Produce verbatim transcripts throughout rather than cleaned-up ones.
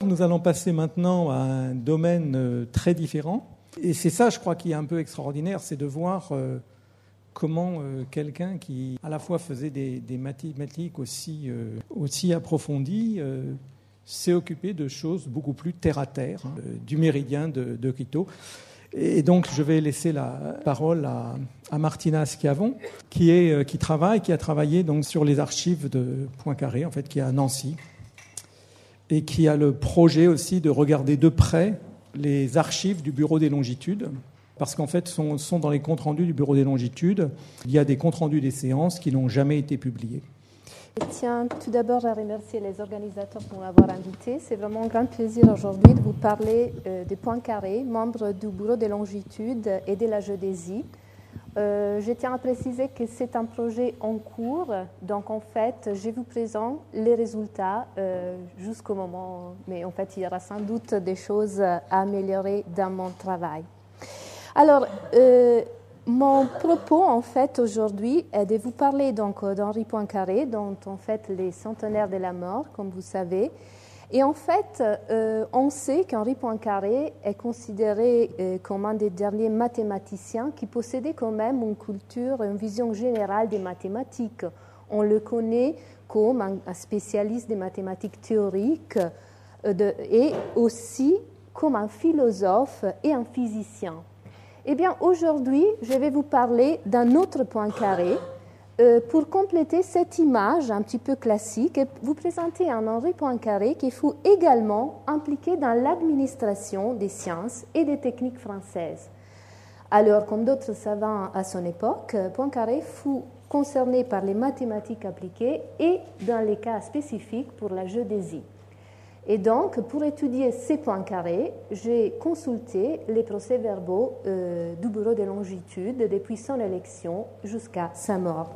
nous allons passer maintenant à un domaine euh, très différent. Et c'est ça, je crois, qui est un peu extraordinaire, c'est de voir euh, comment euh, quelqu'un qui à la fois faisait des, des mathématiques aussi, euh, aussi approfondies euh, s'est occupé de choses beaucoup plus terre-à-terre, hein, du méridien de, de Quito. Et donc, je vais laisser la parole à, à Martina Schiavon, qui, est, qui travaille, qui a travaillé donc, sur les archives de Poincaré, en fait, qui est à Nancy, et qui a le projet aussi de regarder de près les archives du Bureau des Longitudes, parce qu'en fait, sont, sont dans les comptes rendus du Bureau des Longitudes, il y a des comptes rendus des séances qui n'ont jamais été publiés. Je tiens tout d'abord à remercier les organisateurs pour m'avoir invité. C'est vraiment un grand plaisir aujourd'hui de vous parler euh, de Poincaré, membre du Bureau des Longitudes et de la géodésie. Euh, je tiens à préciser que c'est un projet en cours, donc en fait, je vous présente les résultats euh, jusqu'au moment, mais en fait, il y aura sans doute des choses à améliorer dans mon travail. Alors, euh, mon propos, en fait, aujourd'hui, est de vous parler donc d'Henri Poincaré, dont, en fait, les centenaires de la mort, comme vous savez. Et en fait, euh, on sait qu'Henri Poincaré est considéré euh, comme un des derniers mathématiciens qui possédait quand même une culture, une vision générale des mathématiques. On le connaît comme un, un spécialiste des mathématiques théoriques euh, de, et aussi comme un philosophe et un physicien. Eh bien, aujourd'hui, je vais vous parler d'un autre Poincaré euh, pour compléter cette image un petit peu classique et vous présenter un Henri Poincaré qui fut également impliqué dans l'administration des sciences et des techniques françaises. Alors, comme d'autres savants à son époque, Poincaré fut concerné par les mathématiques appliquées et, dans les cas spécifiques, pour la géodésie. Et donc, pour étudier ces Poincaré, j'ai consulté les procès-verbaux euh, du Bureau des Longitudes depuis son élection jusqu'à sa mort.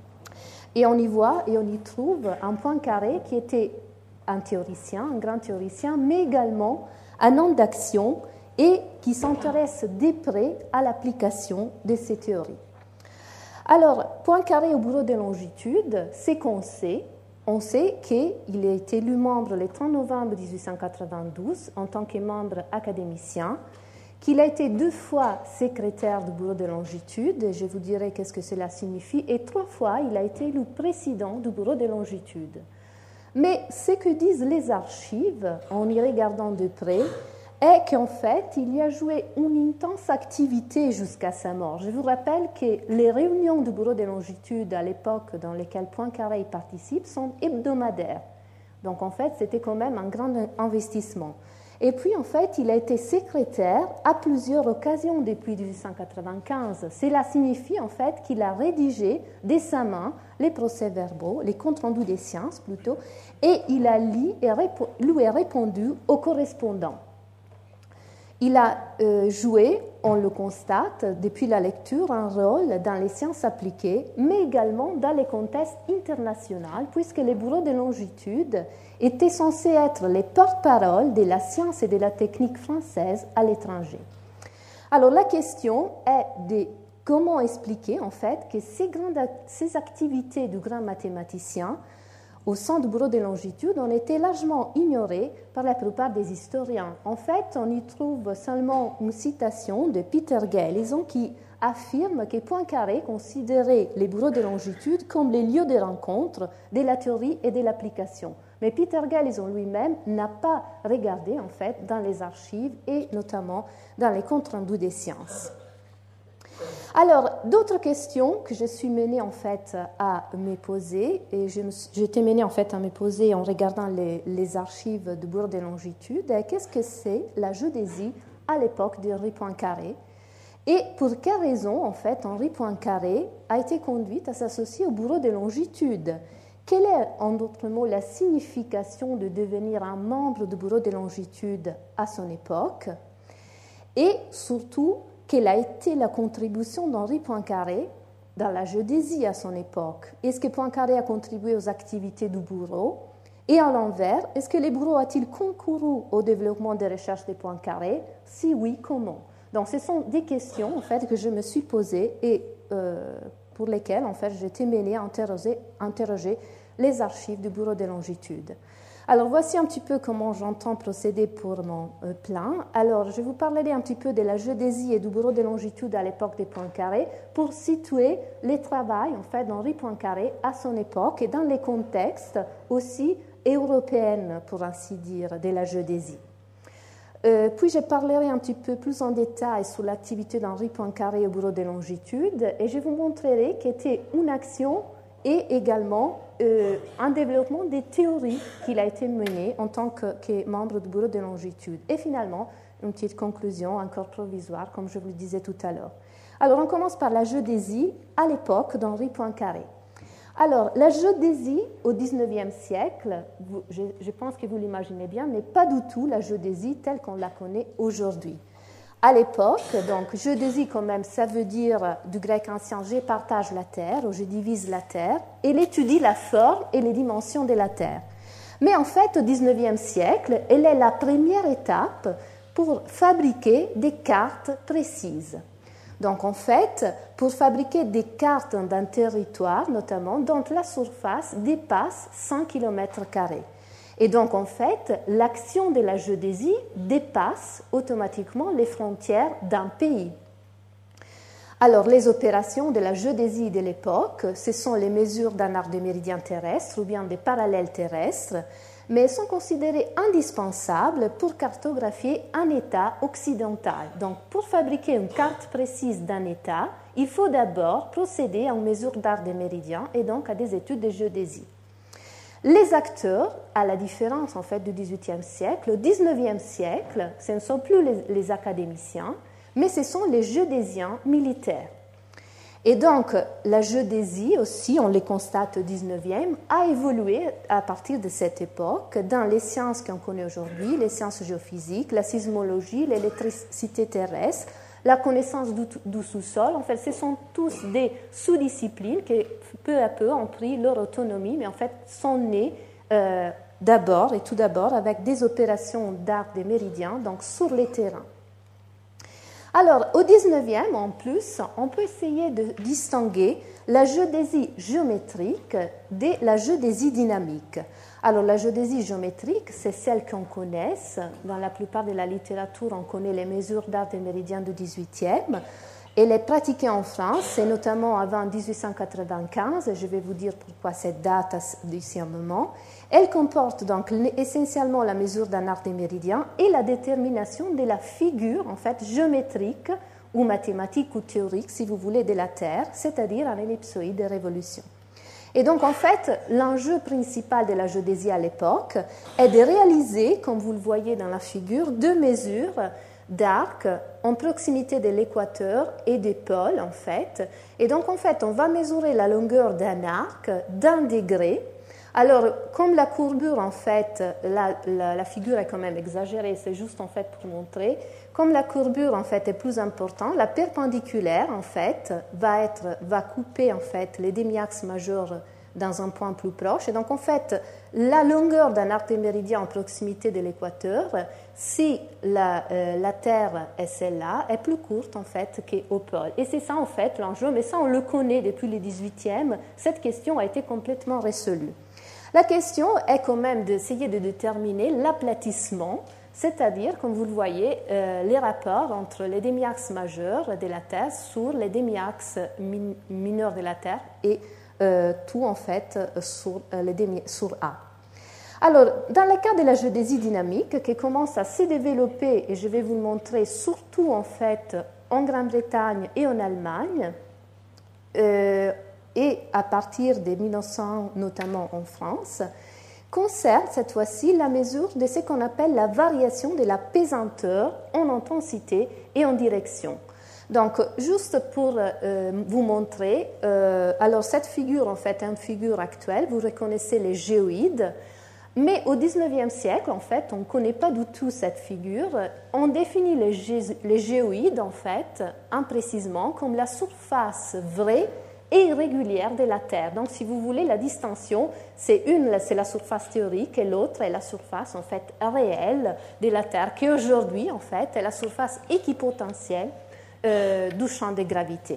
Et on y voit et on y trouve un Poincaré qui était un théoricien, un grand théoricien, mais également un homme d'action et qui s'intéresse de près à l'application de ces théories. Alors, Poincaré au Bureau des Longitudes, c'est qu'on sait. On sait qu'il a été élu membre le trente novembre dix-huit cent quatre-vingt-douze en tant que membre académicien, qu'il a été deux fois secrétaire du Bureau des Longitudes, et je vous dirai qu'est-ce que cela signifie, et trois fois il a été élu président du Bureau des Longitudes. Mais ce que disent les archives, en y regardant de près, est qu'en fait, il y a joué une intense activité jusqu'à sa mort. Je vous rappelle que les réunions du Bureau des Longitudes à l'époque dans lesquelles Poincaré participe sont hebdomadaires. Donc en fait, c'était quand même un grand investissement. Et puis en fait, il a été secrétaire à plusieurs occasions depuis dix-huit cent quatre-vingt-quinze. Cela signifie en fait qu'il a rédigé de sa main les procès-verbaux, les comptes rendus des sciences plutôt, et il a lu et répo- lui a répondu aux correspondants. Il a euh, joué, on le constate, depuis la lecture, un rôle dans les sciences appliquées, mais également dans les contextes internationaux, puisque les bureaux de longitude étaient censés être les porte-parole de la science et de la technique française à l'étranger. Alors la question est de comment expliquer en fait que ces, grandes, ces activités du grand mathématicien au sein du Bureau des Longitudes ont été largement ignorées par la plupart des historiens. En fait, on y trouve seulement une citation de Peter Galeason qui affirme que Poincaré considérait les bureaux des longitudes comme les lieux de rencontre de la théorie et de l'application. Mais Peter Galeason lui-même n'a pas regardé en fait dans les archives et notamment dans les comptes rendus des sciences. Alors, d'autres questions que je suis menée en fait à me poser, et je me, j'étais menée en fait à me poser en regardant les, les archives du Bureau des Longitudes, est qu'est-ce que c'est la géodésie à l'époque d'Henri Poincaré, et pour quelle raison en fait Henri Poincaré a été conduit à s'associer au Bureau des Longitudes. Quelle est en d'autres mots la signification de devenir un membre du Bureau des Longitudes à son époque, et surtout quelle a été la contribution d'Henri Poincaré dans la géodésie à son époque. Est-ce que Poincaré a contribué aux activités du bureau? Et à l'envers, est-ce que le bureau a-t-il concouru au développement des recherches de Poincaré? Si oui, comment? Donc, ce sont des questions en fait, que je me suis posées et euh, pour lesquelles en fait, j'ai été menée à interroger, interroger les archives du Bureau des Longitudes. Alors voici un petit peu comment j'entends procéder pour mon euh, plan. Alors je vous parlerai un petit peu de la géodésie et du bureau de longitude à l'époque des Poincaré pour situer les travaux en fait d'Henri Poincaré à son époque et dans les contextes aussi européens, pour ainsi dire, de la géodésie. Euh, puis je parlerai un petit peu plus en détail sur l'activité d'Henri Poincaré au bureau de longitude et je vous montrerai qu'était une action et également euh, un développement des théories qu'il a été mené en tant que, que membre du bureau de longitude. Et finalement, une petite conclusion encore provisoire, comme je vous le disais tout à l'heure. Alors, on commence par la géodésie à l'époque d'Henri Poincaré. Alors, la géodésie au dix-neuvième siècle, vous, je, je pense que vous l'imaginez bien, n'est pas du tout la géodésie telle qu'on la connaît aujourd'hui. À l'époque, donc, géodésie quand même, ça veut dire du grec ancien, je partage la terre, ou je divise la terre, et elle étudie la forme et les dimensions de la terre. Mais en fait, au dix-neuvième siècle, elle est la première étape pour fabriquer des cartes précises. Donc, en fait, pour fabriquer des cartes d'un territoire, notamment, dont la surface dépasse cent kilomètres carrés. Et donc, en fait, l'action de la géodésie dépasse automatiquement les frontières d'un pays. Alors, les opérations de la géodésie de l'époque, ce sont les mesures d'un arc de méridien terrestre ou bien des parallèles terrestres, mais elles sont considérées indispensables pour cartographier un État occidental. Donc, pour fabriquer une carte précise d'un État, il faut d'abord procéder à une mesure d'arc de méridien et donc à des études de géodésie. Les acteurs, à la différence en fait du dix-huitième siècle, au dix-neuvième siècle, ce ne sont plus les, les académiciens, mais ce sont les géodésiens militaires. Et donc, la géodésie aussi, on les constate au dix-neuvième, a évolué à partir de cette époque dans les sciences qu'on connaît aujourd'hui, les sciences géophysiques, la sismologie, l'électricité terrestre, la connaissance du, du sous-sol. En fait, ce sont tous des sous-disciplines qui, peu à peu, ont pris leur autonomie, mais en fait, sont nées euh, d'abord et tout d'abord avec des opérations d'arc des méridiens, donc sur les terrains. Alors, au dix-neuvième, en plus, on peut essayer de distinguer la géodésie géométrique de la géodésie dynamique. Alors, la géodésie géométrique, c'est celle qu'on connaisse. Dans la plupart de la littérature, on connaît les mesures d'arc des méridiens du dix-huitième. Elle est pratiquée en France, et notamment avant dix-huit cent quatre-vingt-quinze. Je vais vous dire pourquoi cette date d'ici un moment. Elle comporte donc essentiellement la mesure d'un arc des méridiens et la détermination de la figure en fait géométrique ou mathématique ou théorique, si vous voulez, de la Terre, c'est-à-dire un ellipsoïde de révolution. Et donc, en fait, l'enjeu principal de la géodésie à l'époque est de réaliser, comme vous le voyez dans la figure, deux mesures d'arc en proximité de l'équateur et des pôles, en fait. Et donc, en fait, on va mesurer la longueur d'un arc d'un degré. Alors, comme la courbure, en fait, la, la, la figure est quand même exagérée, c'est juste, en fait, pour montrer. Comme la courbure, en fait, est plus importante, la perpendiculaire, en fait, va, être, va couper, en fait, les demi-axes majeurs dans un point plus proche. Et donc, en fait, la longueur d'un arc de méridien en proximité de l'équateur, si la, euh, la Terre est celle-là, est plus courte, en fait, qu'au pôle. Et c'est ça, en fait, l'enjeu. Mais ça, on le connaît depuis le dix-huitième. Cette question a été complètement résolue. La question est quand même d'essayer de déterminer l'aplatissement, c'est-à-dire, comme vous le voyez, euh, les rapports entre les demi-axes majeurs de la Terre sur les demi-axes min- mineurs de la Terre et euh, tout, en fait, sur, euh, les demi- sur A. Alors, dans le cas de la géodésie dynamique, qui commence à se développer, et je vais vous le montrer surtout, en fait, en Grande-Bretagne et en Allemagne, euh, et à partir de mille neuf cents, notamment en France, concerne cette fois-ci la mesure de ce qu'on appelle la variation de la pesanteur en intensité et en direction. Donc, juste pour euh, vous montrer, euh, alors cette figure, en fait, est une figure actuelle, vous reconnaissez les géoïdes, mais au dix-neuvième siècle, en fait, on ne connaît pas du tout cette figure. On définit les, gé- les géoïdes, en fait, imprécisément, comme la surface vraie et irrégulière de la Terre. Donc, si vous voulez, la distinction, c'est une, c'est la surface théorique, et l'autre est la surface, en fait, réelle de la Terre, qui aujourd'hui, en fait, est la surface équipotentielle euh, du champ de gravité.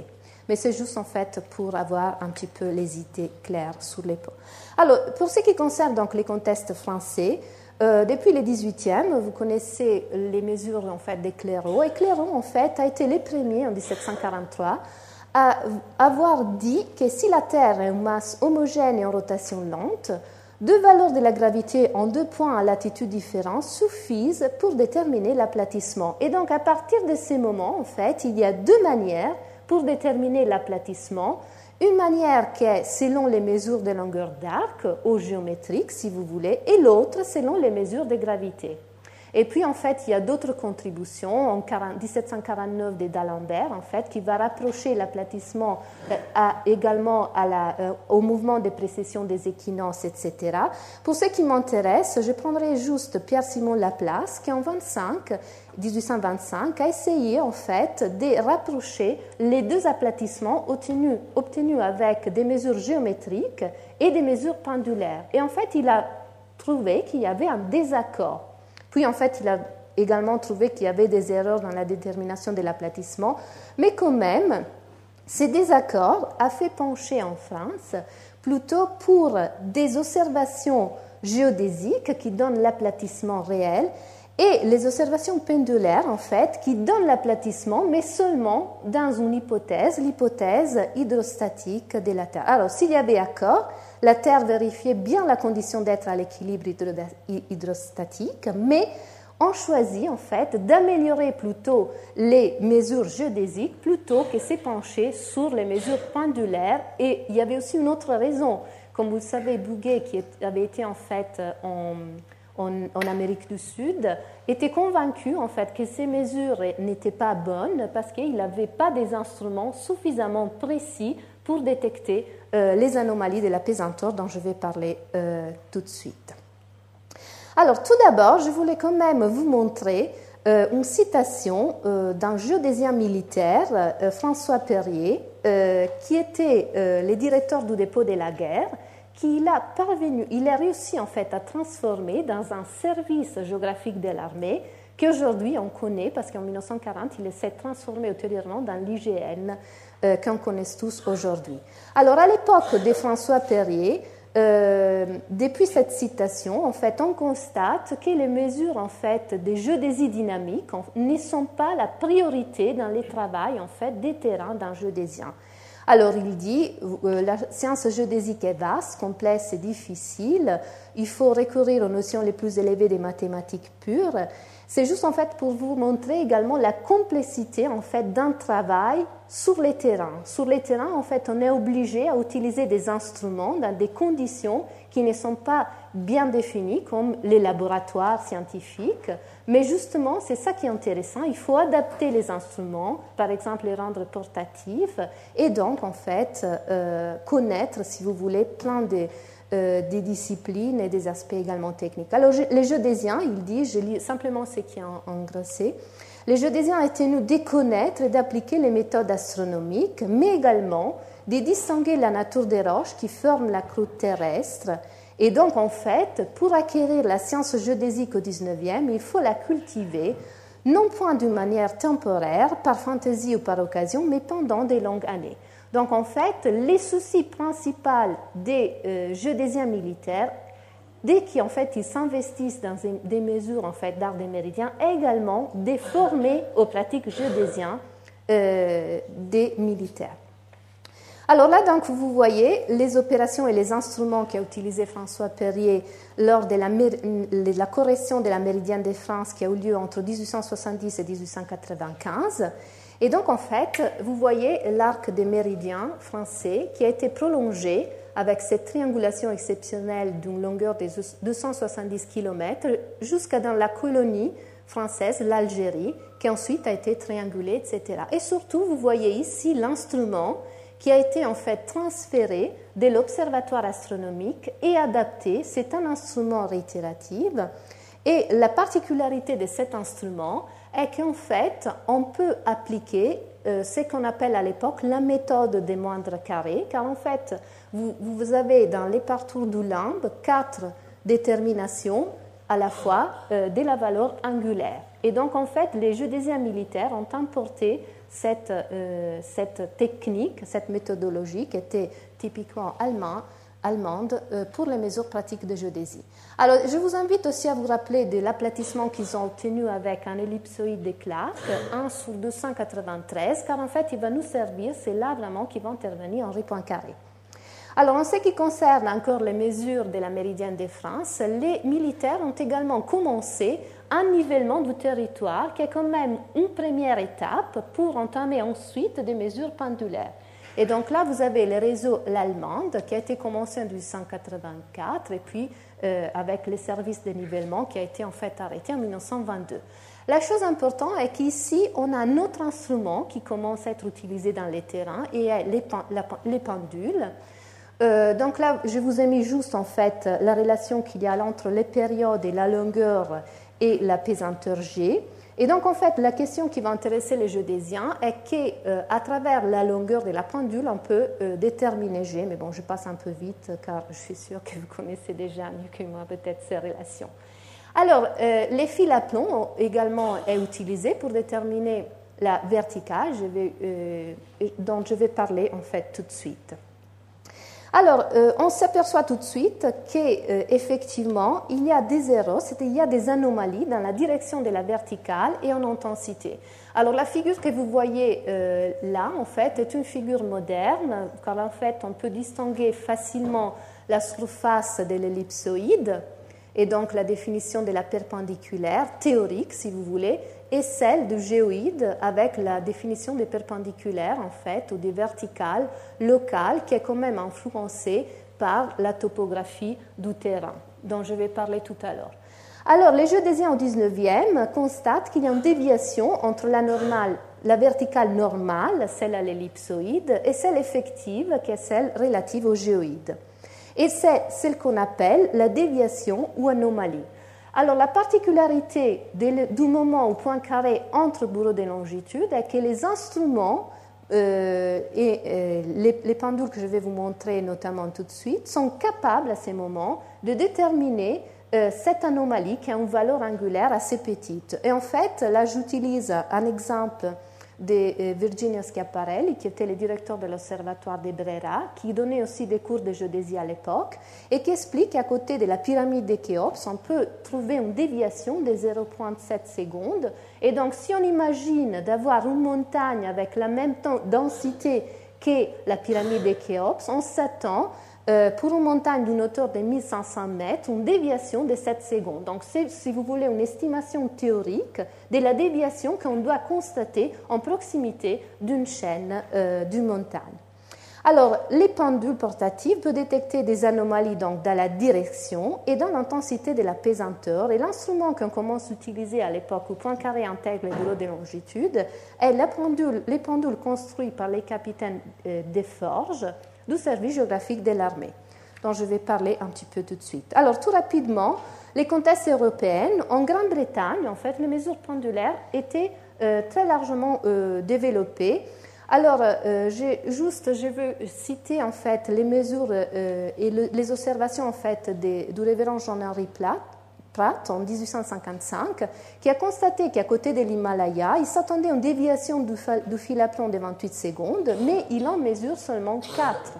mais c'est juste en fait pour avoir un petit peu les idées claires sur les points. Alors, pour ce qui concerne donc les contextes français, euh, depuis le dix-huitième, vous connaissez les mesures en fait des Clairaut, et Clairaut en fait a été le premier en dix-sept cent quarante-trois à avoir dit que si la Terre est une masse homogène et en rotation lente, deux valeurs de la gravité en deux points à latitude différente suffisent pour déterminer l'aplatissement. Et donc, à partir de ces moments, en fait, il y a deux manières pour déterminer l'aplatissement. Une manière qui est selon les mesures de longueur d'arc, ou géométrique, si vous voulez, et l'autre selon les mesures de gravité. Et puis, en fait, il y a d'autres contributions. En dix-sept cent quarante-neuf de D'Alembert, en fait, qui va rapprocher l'aplatissement à, également à la, euh, au mouvement de précession des équinoxes, et cetera. Pour ce qui m'intéresse, je prendrai juste Pierre-Simon Laplace, qui en dix-huit cent vingt-cinq a essayé, en fait, de rapprocher les deux aplatissements obtenus, obtenus avec des mesures géométriques et des mesures pendulaires. Et en fait, il a trouvé qu'il y avait un désaccord. Puis, en fait, il a également trouvé qu'il y avait des erreurs dans la détermination de l'aplatissement, mais quand même, ces désaccords a fait pencher en France plutôt pour des observations géodésiques qui donnent l'aplatissement réel et les observations pendulaires, en fait, qui donnent l'aplatissement, mais seulement dans une hypothèse, l'hypothèse hydrostatique de la Terre. Alors, s'il y avait accord, la Terre vérifiait bien la condition d'être à l'équilibre hydrostatique, mais on choisit en fait d'améliorer plutôt les mesures géodésiques plutôt que se pencher sur les mesures pendulaires. Et il y avait aussi une autre raison. Comme vous le savez, Bouguer, qui avait été en fait en, en, en Amérique du Sud, était convaincu en fait que ces mesures n'étaient pas bonnes parce qu'il n'avait pas des instruments suffisamment précis pour détecter euh, les anomalies de la pesanteur dont je vais parler euh, tout de suite. Alors, tout d'abord, je voulais quand même vous montrer euh, une citation euh, d'un géodésien militaire, euh, François Perrier, euh, qui était euh, le directeur du dépôt de la guerre, qu'il a parvenu, il a réussi en fait à transformer dans un service géographique de l'armée qu'aujourd'hui on connaît parce qu'en dix-neuf cent quarante, il s'est transformé ultérieurement dans l'I G N euh, qu'on connaît tous aujourd'hui. Alors, à l'époque de François Perrier, euh, depuis cette citation, en fait, on constate que les mesures en fait des géodésies dynamiques ne sont pas la priorité dans les travaux en fait des terrains d'un géodésien. Alors, il dit, euh, la science géodésique est vaste, complexe et difficile. Il faut recourir aux notions les plus élevées des mathématiques pures. C'est juste en fait pour vous montrer également la complexité en fait d'un travail sur les terrains. Sur les terrains, en fait, on est obligé à utiliser des instruments dans des conditions qui ne sont pas bien définies, comme les laboratoires scientifiques. Mais justement, c'est ça qui est intéressant. Il faut adapter les instruments, par exemple les rendre portatifs, et donc en fait euh, connaître, si vous voulez, plein de Euh, des disciplines et des aspects également techniques. Alors, je, les géodésiens, il dit, je lis simplement ce qui est en, engraissé, les géodésiens étaient nous de connaître et d'appliquer les méthodes astronomiques, mais également de distinguer la nature des roches qui forment la croûte terrestre. Et donc, en fait, pour acquérir la science géodésique au dix-neuvième, il faut la cultiver, non point d'une manière temporaire, par fantaisie ou par occasion, mais pendant des longues années. Donc, en fait, les soucis principaux des euh, géodésiens militaires, dès qu'ils en fait, ils s'investissent dans des mesures en fait, d'art des méridiens, est également de former aux pratiques géodésiennes euh, des militaires. Alors là, donc, vous voyez les opérations et les instruments qu'a utilisé François Perrier lors de la, de la correction de la méridienne de France qui a eu lieu entre dix-huit cent soixante-dix et dix-huit cent quatre-vingt-quinze. Et donc, en fait, vous voyez l'arc des méridiens français qui a été prolongé avec cette triangulation exceptionnelle d'une longueur de deux cent soixante-dix kilomètres jusqu'à dans la colonie française, l'Algérie, qui ensuite a été triangulée, et cetera. Et surtout, vous voyez ici l'instrument qui a été en fait transféré de l'observatoire astronomique et adapté. C'est un instrument réitératif. Et la particularité de cet instrument est qu'en fait, on peut appliquer euh, ce qu'on appelle à l'époque la méthode des moindres carrés, car en fait, vous, vous avez dans les parcours du limbe quatre déterminations à la fois euh, de la valeur angulaire. Et donc, en fait, les géodésiens militaires ont importé cette, euh, cette technique, cette méthodologie qui était typiquement allemand, allemande euh, pour les mesures pratiques de géodésie. Alors, je vous invite aussi à vous rappeler de l'aplatissement qu'ils ont obtenu avec un ellipsoïde de Clark, un sur deux cent quatre-vingt-treize, car en fait, il va nous servir, c'est là vraiment qu'il va intervenir Henri Poincaré. Alors, en ce qui concerne encore les mesures de la méridienne de France, les militaires ont également commencé un nivellement du territoire qui est quand même une première étape pour entamer ensuite des mesures pendulaires. Et donc là, vous avez le réseau l'Allemande qui a été commencé en dix-huit cent quatre-vingt-quatre et puis euh, avec les services de nivellement qui a été en fait arrêté en mille neuf cent vingt-deux. La chose importante est qu'ici, on a un autre instrument qui commence à être utilisé dans les terrains et les, la, les pendules. Euh, donc là, je vous ai mis juste en fait la relation qu'il y a entre les périodes et la longueur et la pesanteur G. Et donc en fait, la question qui va intéresser les géodésiens est qu'à euh, travers la longueur de la pendule, on peut euh, déterminer G. Mais bon, je passe un peu vite car je suis sûre que vous connaissez déjà mieux que moi peut-être ces relations. Alors, euh, les fils à plomb ont également été utilisés pour déterminer la verticale, je vais, euh, dont je vais parler en fait tout de suite. Alors, euh, on s'aperçoit tout de suite qu'effectivement, euh, il y a des erreurs, c'est-à-dire il y a des anomalies dans la direction de la verticale et en intensité. Alors, la figure que vous voyez euh, là, en fait, est une figure moderne, car en fait, on peut distinguer facilement la surface de l'ellipsoïde, et donc la définition de la perpendiculaire, théorique si vous voulez, et celle du géoïde avec la définition des perpendiculaires en fait, ou des verticales locales qui est quand même influencée par la topographie du terrain, dont je vais parler tout à l'heure. Alors, les géodésiens au dix-neuvième constatent qu'il y a une déviation entre la, normale, la verticale normale, celle à l'ellipsoïde, et celle effective, qui est celle relative au géoïde. Et c'est ce qu'on appelle la déviation ou anomalie. Alors, la particularité du moment où Poincaré entre bureau de longitude est que les instruments euh, et euh, les, les pendules que je vais vous montrer notamment tout de suite sont capables à ces moments de déterminer euh, cette anomalie qui a une valeur angulaire assez petite. Et en fait, là, j'utilise un exemple de Virginia Schiaparelli, qui était le directeur de l'Observatoire de Brera, qui donnait aussi des cours de géodésie à l'époque, et qui explique qu'à côté de la pyramide de Khéops, on peut trouver une déviation de zéro virgule sept secondes. Et donc, si on imagine d'avoir une montagne avec la même densité que la pyramide de Khéops, on s'attend Euh, pour une montagne d'une hauteur de mille cinq cents mètres, une déviation de sept secondes. Donc, c'est, si vous voulez, une estimation théorique de la déviation qu'on doit constater en proximité d'une chaîne euh, d'une montagne. Alors, les pendules portatives peuvent détecter des anomalies donc, dans la direction et dans l'intensité de la pesanteur. Et l'instrument qu'on commence à utiliser à l'époque où Poincaré intègre le bureau de longitude est la pendule, les pendules construites par les capitaines euh, des forges du service géographique de l'armée, dont je vais parler un petit peu tout de suite. Alors, tout rapidement, les comtesses européennes, en Grande-Bretagne, en fait, les mesures pendulaires étaient euh, très largement euh, développées. Alors, euh, j'ai, juste, je veux citer, en fait, les mesures euh, et le, les observations, en fait, des, du révérend Jean-Henri Platt, Pratt, en dix-huit cent cinquante-cinq, qui a constaté qu'à côté de l'Himalaya, il s'attendait à une déviation du, du fil à plomb de vingt-huit secondes, mais il en mesure seulement quatre.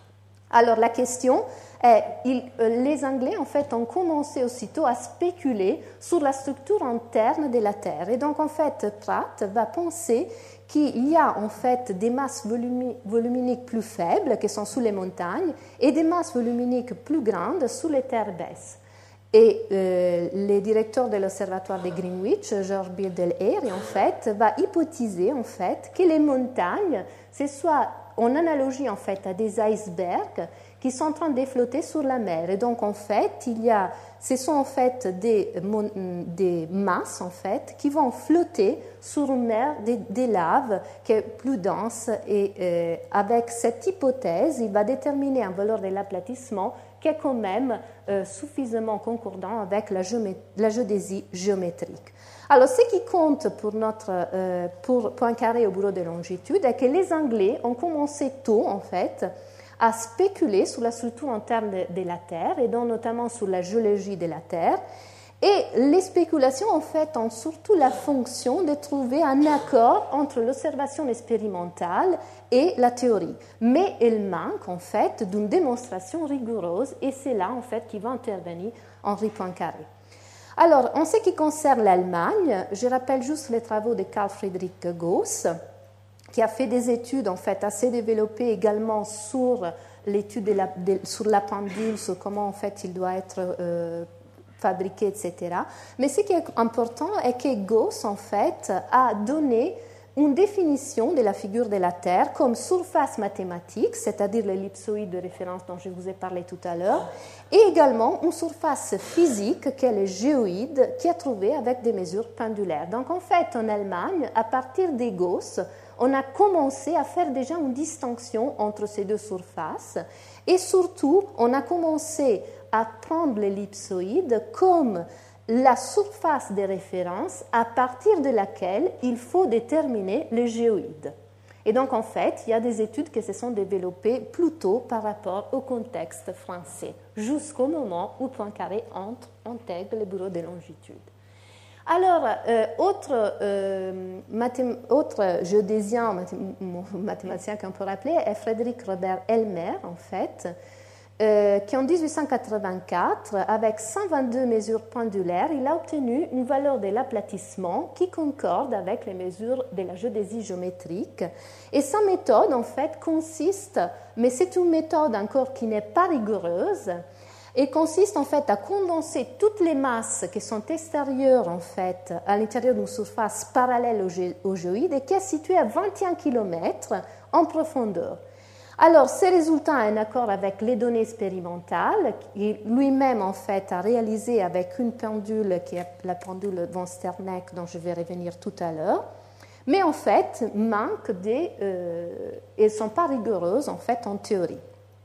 Alors la question est, il, les Anglais en fait ont commencé aussitôt à spéculer sur la structure interne de la Terre. Et donc en fait, Pratt va penser qu'il y a en fait des masses volumi- voluminiques plus faibles qui sont sous les montagnes et des masses voluminiques plus grandes sous les terres basses. Et euh, le directeur de l'observatoire de Greenwich, George Biddle-Airy, en fait, va hypothéser en fait que les montagnes, ce soit en analogie en fait à des icebergs qui sont en train de flotter sur la mer. Et donc en fait, il y a, ce sont en fait des, des masses en fait qui vont flotter sur une mer des, des laves qui est plus dense. Et euh, avec cette hypothèse, il va déterminer un valeur de l'aplatissement qui est quand même euh, suffisamment concordant avec la, géomét- la géodésie géométrique. Alors, ce qui compte pour, notre, euh, pour Poincaré au bureau de longitude est que les Anglais ont commencé tôt, en fait, à spéculer sur la structure interne de, de la Terre, et donc notamment sur la géologie de la Terre. Et les spéculations, en fait, ont surtout la fonction de trouver un accord entre l'observation expérimentale et la théorie. Mais elles manquent, en fait, d'une démonstration rigoureuse, et c'est là, en fait, qui va intervenir Henri Poincaré. Alors, en ce qui concerne l'Allemagne, je rappelle juste les travaux de Carl Friedrich Gauss, qui a fait des études, en fait, assez développées également sur l'étude de la, de, sur la pendule, sur comment, en fait, il doit être euh, fabriqué, et cetera. Mais ce qui est important est que Gauss, en fait, a donné une définition de la figure de la Terre comme surface mathématique, c'est-à-dire l'ellipsoïde de référence dont je vous ai parlé tout à l'heure, et également une surface physique qui est le géoïde, qui est trouvé avec des mesures pendulaires. Donc en fait, en Allemagne, à partir des Gauss, on a commencé à faire déjà une distinction entre ces deux surfaces, et surtout, on a commencé à prendre l'ellipsoïde comme la surface de référence à partir de laquelle il faut déterminer le géoïde. Et donc, en fait, il y a des études qui se sont développées plutôt par rapport au contexte français, jusqu'au moment où Poincaré entre, intègre le bureau des longitudes. Alors, euh, autre, euh, mathém- autre géodésien, mathém- mathématicien qu'on peut rappeler, est Frédéric Robert Elmer, en fait, Euh, qui en dix-huit cent quatre-vingt-quatre, avec cent vingt-deux mesures pendulaires, il a obtenu une valeur de l'aplatissement qui concorde avec les mesures de la géodésie géométrique. Et sa méthode, en fait, consiste, mais c'est une méthode encore qui n'est pas rigoureuse, et consiste en fait à condenser toutes les masses qui sont extérieures, en fait, à l'intérieur d'une surface parallèle au, gé- au géoïde et qui est située à vingt et un kilomètres en profondeur. Alors, ces résultats ont un accord avec les données expérimentales, qu'il lui-même, en fait, a réalisé avec une pendule qui est la pendule von Sterneck, dont je vais revenir tout à l'heure, mais en fait, manquent des... Euh, elles ne sont pas rigoureuses, en fait, en théorie.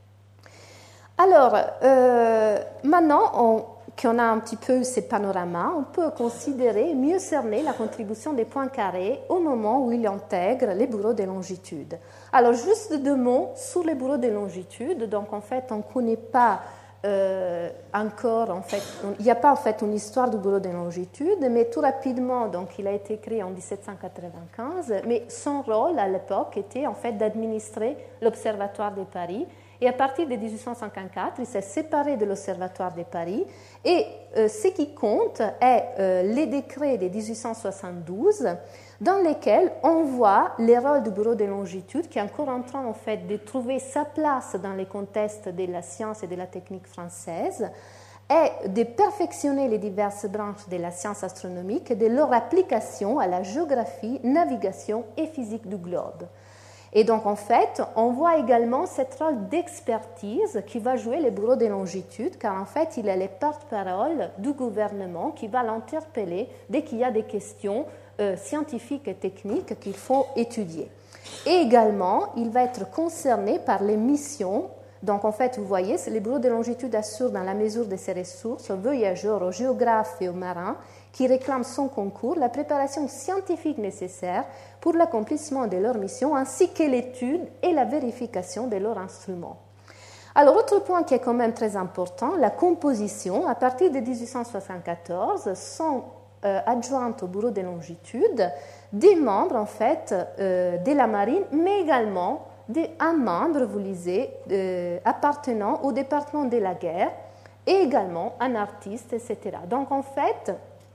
Alors, euh, maintenant, on, qu'on a un petit peu ces panoramas, on peut considérer, mieux cerner la contribution des Poincaré au moment où il intègre les bureaux des longitudes. Alors, juste deux mots sur les bureaux des longitudes. Donc, en fait, on ne connaît pas euh, encore, en fait, il n'y a pas en fait une histoire du bureau des longitudes, mais tout rapidement, donc, il a été créé en dix-sept cent quatre-vingt-quinze, mais son rôle à l'époque était en fait d'administrer l'Observatoire de Paris. Et à partir de dix-huit cent cinquante-quatre, il s'est séparé de l'Observatoire de Paris. Et euh, ce qui compte est euh, les décrets de dix-huit cent soixante-douze, dans lesquels on voit les rôles du bureau des longitudes, qui est encore en train en fait, de trouver sa place dans les contextes de la science et de la technique française, et de perfectionner les diverses branches de la science astronomique et de leur application à la géographie, navigation et physique du globe. Et donc, en fait, on voit également cette rôle d'expertise qui va jouer le bureau des longitudes, car en fait, il est le porte-parole du gouvernement qui va l'interpeller dès qu'il y a des questions euh, scientifiques et techniques qu'il faut étudier. Et également, il va être concerné par les missions. Donc, en fait, vous voyez, le bureau des longitudes assure dans la mesure de ses ressources aux voyageurs, aux géographes et aux marins qui réclament son concours la préparation scientifique nécessaire pour l'accomplissement de leur mission ainsi que l'étude et la vérification de leurs instruments. Alors, autre point qui est quand même très important, la composition. À partir de dix-huit cent soixante-quatorze, sont euh, adjointes au bureau des longitudes des membres, en fait, euh, de la marine, mais également un membre, vous lisez, euh, appartenant au département de la guerre et également un artiste, et cetera. Donc, en fait,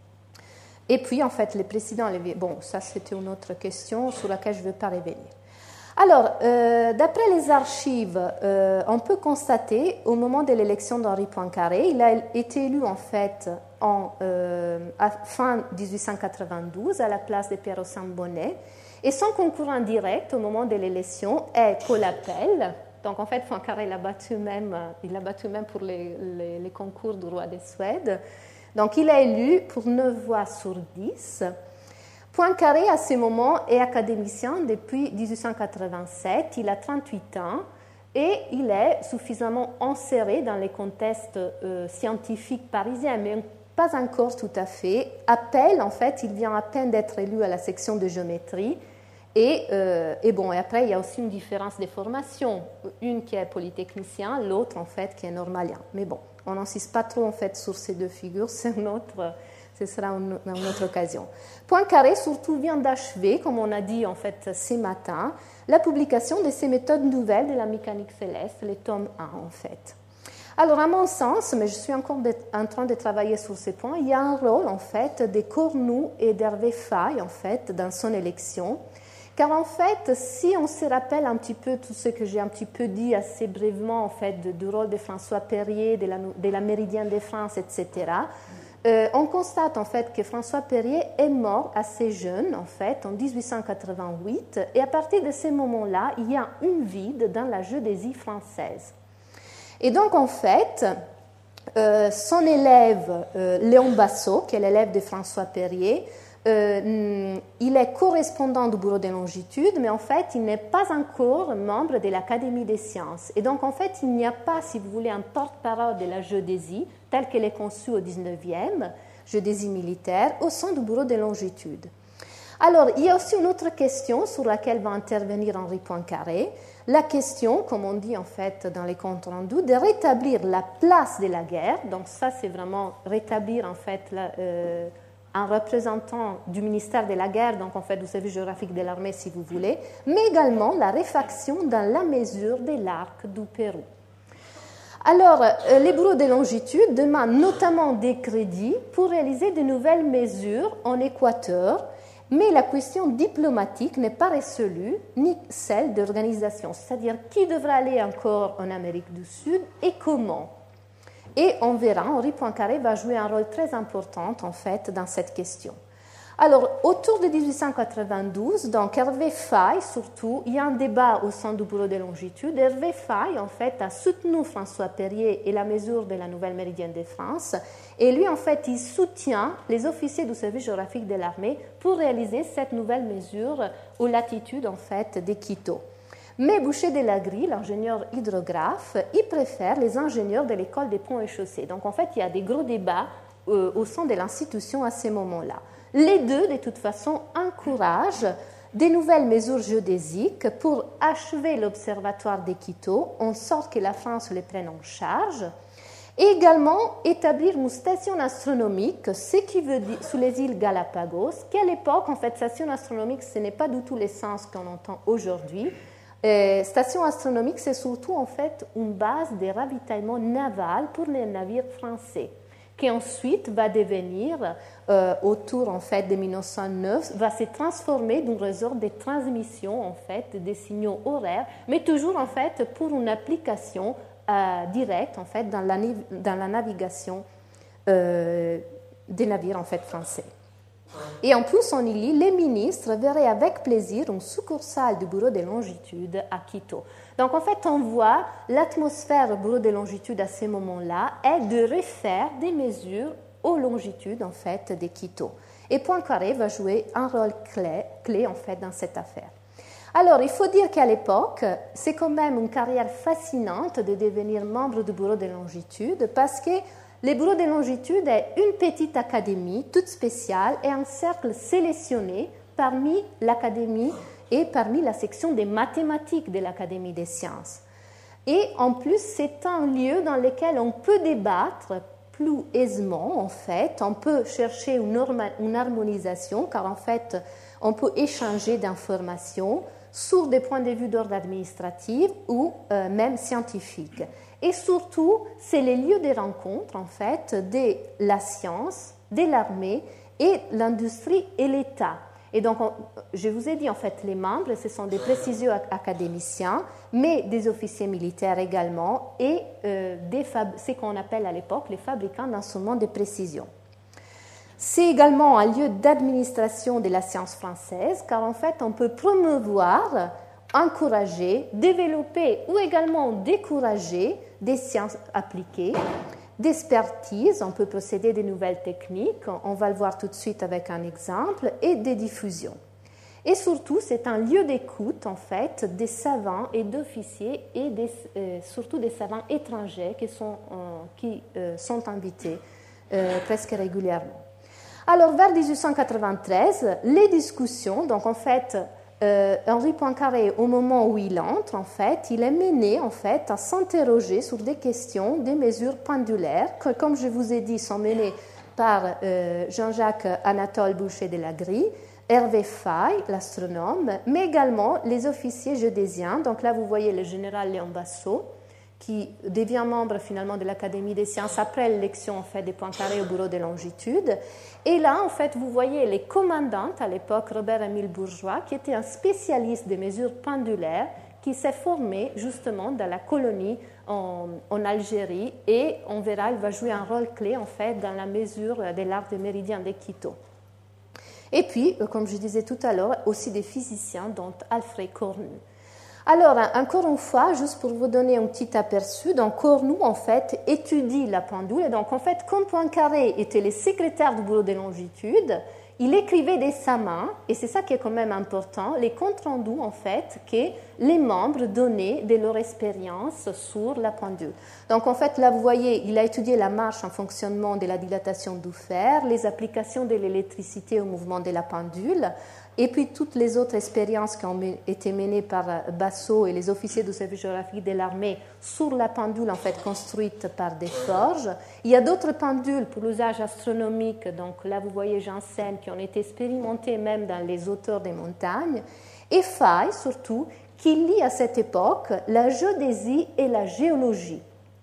et puis, en fait, le président, bon, ça c'était une autre question sur laquelle je ne veux pas revenir. Alors, euh, d'après les archives, euh, on peut constater, au moment de l'élection d'Henri Poincaré, il a été élu, en fait, en, euh, à fin dix-huit cent quatre-vingt-douze, à la place de Pierre Saint-Bonnet. Et son concurrent direct au moment de l'élection est Paul Appel. Donc en fait, Poincaré l'a battu même, il l'a battu même pour les, les, les concours du roi de Suède. Donc il est élu pour neuf voix sur dix. Poincaré, à ce moment, est académicien depuis dix-huit cent quatre-vingt-sept. Il a trente-huit ans et il est suffisamment inséré dans les contextes euh, scientifiques parisiens, mais pas encore tout à fait. Appel, en fait, il vient à peine d'être élu à la section de géométrie. Et, euh, et bon, et après, il y a aussi une différence de formation. Une qui est polytechnicien, l'autre, en fait, qui est normalien. Mais bon, On n'insiste pas trop en fait sur ces deux figures, c'est une autre, ce sera une, une autre occasion. Poincaré surtout vient d'achever, comme on a dit en fait ce matin, la publication de ces méthodes nouvelles de la mécanique céleste, les tomes un en fait. Alors à mon sens, mais je suis encore de, en train de travailler sur ces points, il y a un rôle en fait de Cornu et d'Hervé Faye en fait dans son élection. Car en fait, si on se rappelle un petit peu tout ce que j'ai un petit peu dit assez brièvement en fait de, du rôle de François Périer, de la, de la Méridienne de France, et cetera, euh, on constate en fait que François Périer est mort assez jeune en fait en dix-huit cent quatre-vingt-huit et à partir de ce moment-là, il y a un vide dans la géodésie française. Et donc en fait, euh, son élève euh, Léon Bassot, qui est l'élève de François Périer, Euh, il est correspondant du Bureau des longitudes, mais en fait, il n'est pas encore membre de l'Académie des sciences. Et donc, en fait, il n'y a pas, si vous voulez, un porte-parole de la géodésie, telle qu'elle est conçue au dix-neuvième, géodésie militaire, au sein du Bureau des longitudes. Alors, il y a aussi une autre question sur laquelle va intervenir Henri Poincaré, la question, comme on dit en fait dans les comptes rendus, de rétablir la place de la guerre. Donc, ça, c'est vraiment rétablir en fait la... Euh, un représentant du ministère de la guerre, donc en fait du service géographique de l'armée si vous voulez, mais également la réfaction dans la mesure de l'arc du Pérou. Alors, les bureaux de longitude demandent notamment des crédits pour réaliser de nouvelles mesures en Équateur, mais la question diplomatique n'est pas résolue, ni celle d'organisation, c'est-à-dire qui devra aller encore en Amérique du Sud et comment. Et on verra, Henri Poincaré va jouer un rôle très important en fait dans cette question. Alors, autour de dix-huit cent quatre-vingt-douze, donc Hervé Faye surtout, il y a un débat au sein du Bureau des longitudes. Hervé Faye en fait a soutenu François Périer et la mesure de la nouvelle méridienne de France. Et lui en fait, il soutient les officiers du service géographique de l'armée pour réaliser cette nouvelle mesure aux latitudes en fait de Quito. Mais Boucher de Lagris, l'ingénieur hydrographe, il préfère les ingénieurs de l'école des ponts et chaussées. Donc en fait, il y a des gros débats euh, au sein de l'institution à ces moments-là. Les deux, de toute façon, encouragent des nouvelles mesures géodésiques pour achever l'observatoire de Quito, en sorte que la France les prenne en charge, et également établir une station astronomique, ce qui veut dire sous les îles Galapagos, qu'à l'époque, en fait, station astronomique, ce n'est pas du tout le sens qu'on entend aujourd'hui. Euh, station astronomique, c'est surtout en fait une base de ravitaillement naval pour les navires français, qui ensuite va devenir, euh, autour en fait de mille neuf cent neuf, va se transformer d'un réseau de transmission en fait des signaux horaires, mais toujours en fait pour une application euh, directe en fait dans la, dans la navigation euh, des navires en fait français. Et en plus, on y lit, les ministres verraient avec plaisir une succursale du Bureau des longitudes à Quito. Donc, en fait, on voit l'atmosphère du Bureau des longitudes à ce moment-là est de refaire des mesures aux longitudes, en fait, de Quito. Et Poincaré va jouer un rôle clé, clé, en fait, dans cette affaire. Alors, il faut dire qu'à l'époque, c'est quand même une carrière fascinante de devenir membre du Bureau des longitudes parce que le Bureau des longitudes est une petite académie toute spéciale et un cercle sélectionné parmi l'académie et parmi la section des mathématiques de l'Académie des sciences. Et en plus, c'est un lieu dans lequel on peut débattre plus aisément, en fait. On peut chercher une, norma- une harmonisation, car en fait, on peut échanger d'informations sur des points de vue d'ordre administratif ou euh, même scientifique. Et surtout, c'est les lieux de rencontre, en fait, de la science, de l'armée et l'industrie et l'État. Et donc, on, je vous ai dit, en fait, les membres, ce sont des précieux académiciens, mais des officiers militaires également, et euh, des fab- ce qu'on appelle à l'époque les fabricants d'instruments de précision. C'est également un lieu d'administration de la science française, car en fait, on peut promouvoir, encourager, développer ou également décourager des sciences appliquées, d'expertise, on peut procéder des nouvelles techniques, on va le voir tout de suite avec un exemple, et des diffusions. Et surtout, c'est un lieu d'écoute, en fait, des savants et d'officiers, et des, euh, surtout des savants étrangers qui sont, euh, qui, euh, sont invités euh, presque régulièrement. Alors, vers dix-huit cent quatre-vingt-treize, les discussions, donc en fait, Euh, euh, Henri Poincaré, au moment où il entre, en fait, il est mené en fait, à s'interroger sur des questions, des mesures pendulaires, que, comme je vous ai dit, sont menées par euh, Jean-Jacques Anatole Boucher de la Grille, Hervé Faye, l'astronome, mais également les officiers géodésiens. Donc là, vous voyez le général Léon Bassot, qui devient membre finalement de l'Académie des sciences après l'élection en fait, des Poincaré au bureau des longitudes. Et là, en fait, vous voyez les commandantes à l'époque, Robert-Émile Bourgeois, qui était un spécialiste des mesures pendulaires, qui s'est formé justement dans la colonie en, en Algérie, et on verra, il va jouer un rôle clé en fait dans la mesure de l'arc de méridien de Quito. Et puis, comme je disais tout à l'heure, aussi des physiciens, dont Alfred Cornu. Alors, encore une fois, juste pour vous donner un petit aperçu, donc Cornu, en fait, étudie la pendule. Et donc, en fait, comme Poincaré était le secrétaire du bureau des longitudes, il écrivait de sa main, et c'est ça qui est quand même important, les comptes rendus, en fait, que les membres donnaient de leur expérience sur la pendule. Donc, en fait, là, vous voyez, il a étudié la marche en fonctionnement de la dilatation du fer, les applications de l'électricité au mouvement de la pendule, et puis toutes les autres expériences qui ont été menées par Bassot et les officiers du service géographique de l'armée sur la pendule en fait construite par des forges. Il y a d'autres pendules pour l'usage astronomique, donc là vous voyez Janssen, qui ont été expérimentées même dans les hauteurs des montagnes, et Faye surtout, qui lie à cette époque la géodésie et la géologie.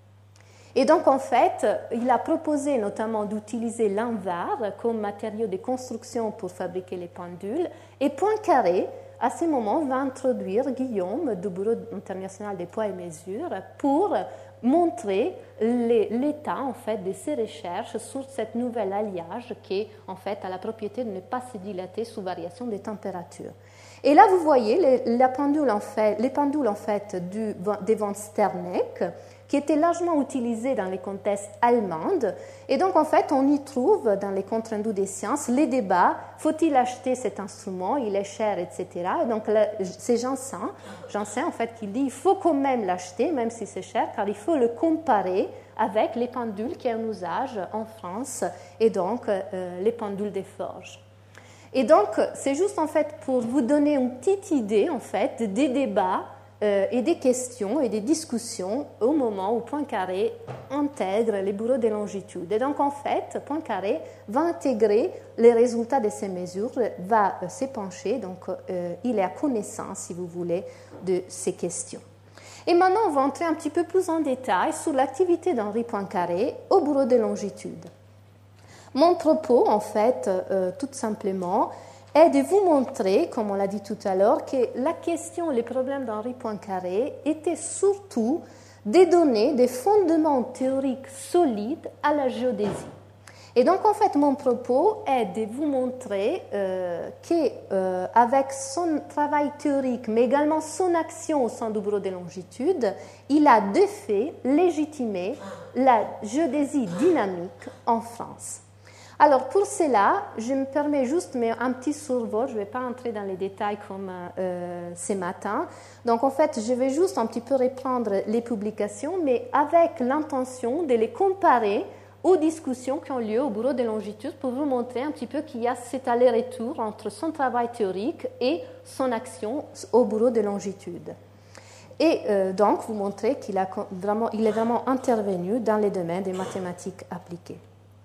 Et donc, en fait, il a proposé notamment d'utiliser l'invar comme matériau de construction pour fabriquer les pendules. Et Poincaré, à ce moment, va introduire Guillaume du Bureau international des poids et mesures pour montrer l'état en fait, de ses recherches sur cette nouvel alliage qui, en fait, a la propriété de ne pas se dilater sous variation des températures. Et là, vous voyez les, la pendule, en fait, les pendules en fait, du, des von Sterneck, qui étaient largement utilisées dans les contextes allemandes. Et donc, en fait, on y trouve, dans les comptes rendus des sciences, les débats, faut-il acheter cet instrument, il est cher, et cetera. Et donc, là, c'est Janssen, Janssen, en fait, qui dit, il faut quand même l'acheter, même si c'est cher, car il faut le comparer avec les pendules qui sont en usage en France, et donc euh, les pendules des forges. Et donc, c'est juste, en fait, pour vous donner une petite idée, en fait, des débats et des questions et des discussions au moment où Poincaré intègre les bureaux des longitudes. Et donc, en fait, Poincaré va intégrer les résultats de ces mesures, va euh, s'épancher, donc euh, il est à connaissance, si vous voulez, de ces questions. Et maintenant, on va entrer un petit peu plus en détail sur l'activité d'Henri Poincaré au bureau des longitudes. Mon propos, en fait, euh, tout simplement, est de vous montrer, comme on l'a dit tout à l'heure, que la question, les problèmes d'Henri Poincaré étaient surtout de donner des fondements théoriques solides à la géodésie. Et donc, en fait, mon propos est de vous montrer euh, qu'avec euh, son travail théorique, mais également son action au sein du bureau des longitudes, il a de fait légitimé la géodésie dynamique en France. Alors, pour cela, je me permets juste mais un petit survol, je ne vais pas entrer dans les détails comme euh, ce matin. Donc, en fait, je vais juste un petit peu reprendre les publications, mais avec l'intention de les comparer aux discussions qui ont lieu au bureau des longitudes pour vous montrer un petit peu qu'il y a cet aller-retour entre son travail théorique et son action au bureau des longitudes. Et euh, donc, vous montrer qu'il a vraiment, il est vraiment intervenu dans les domaines des mathématiques appliquées.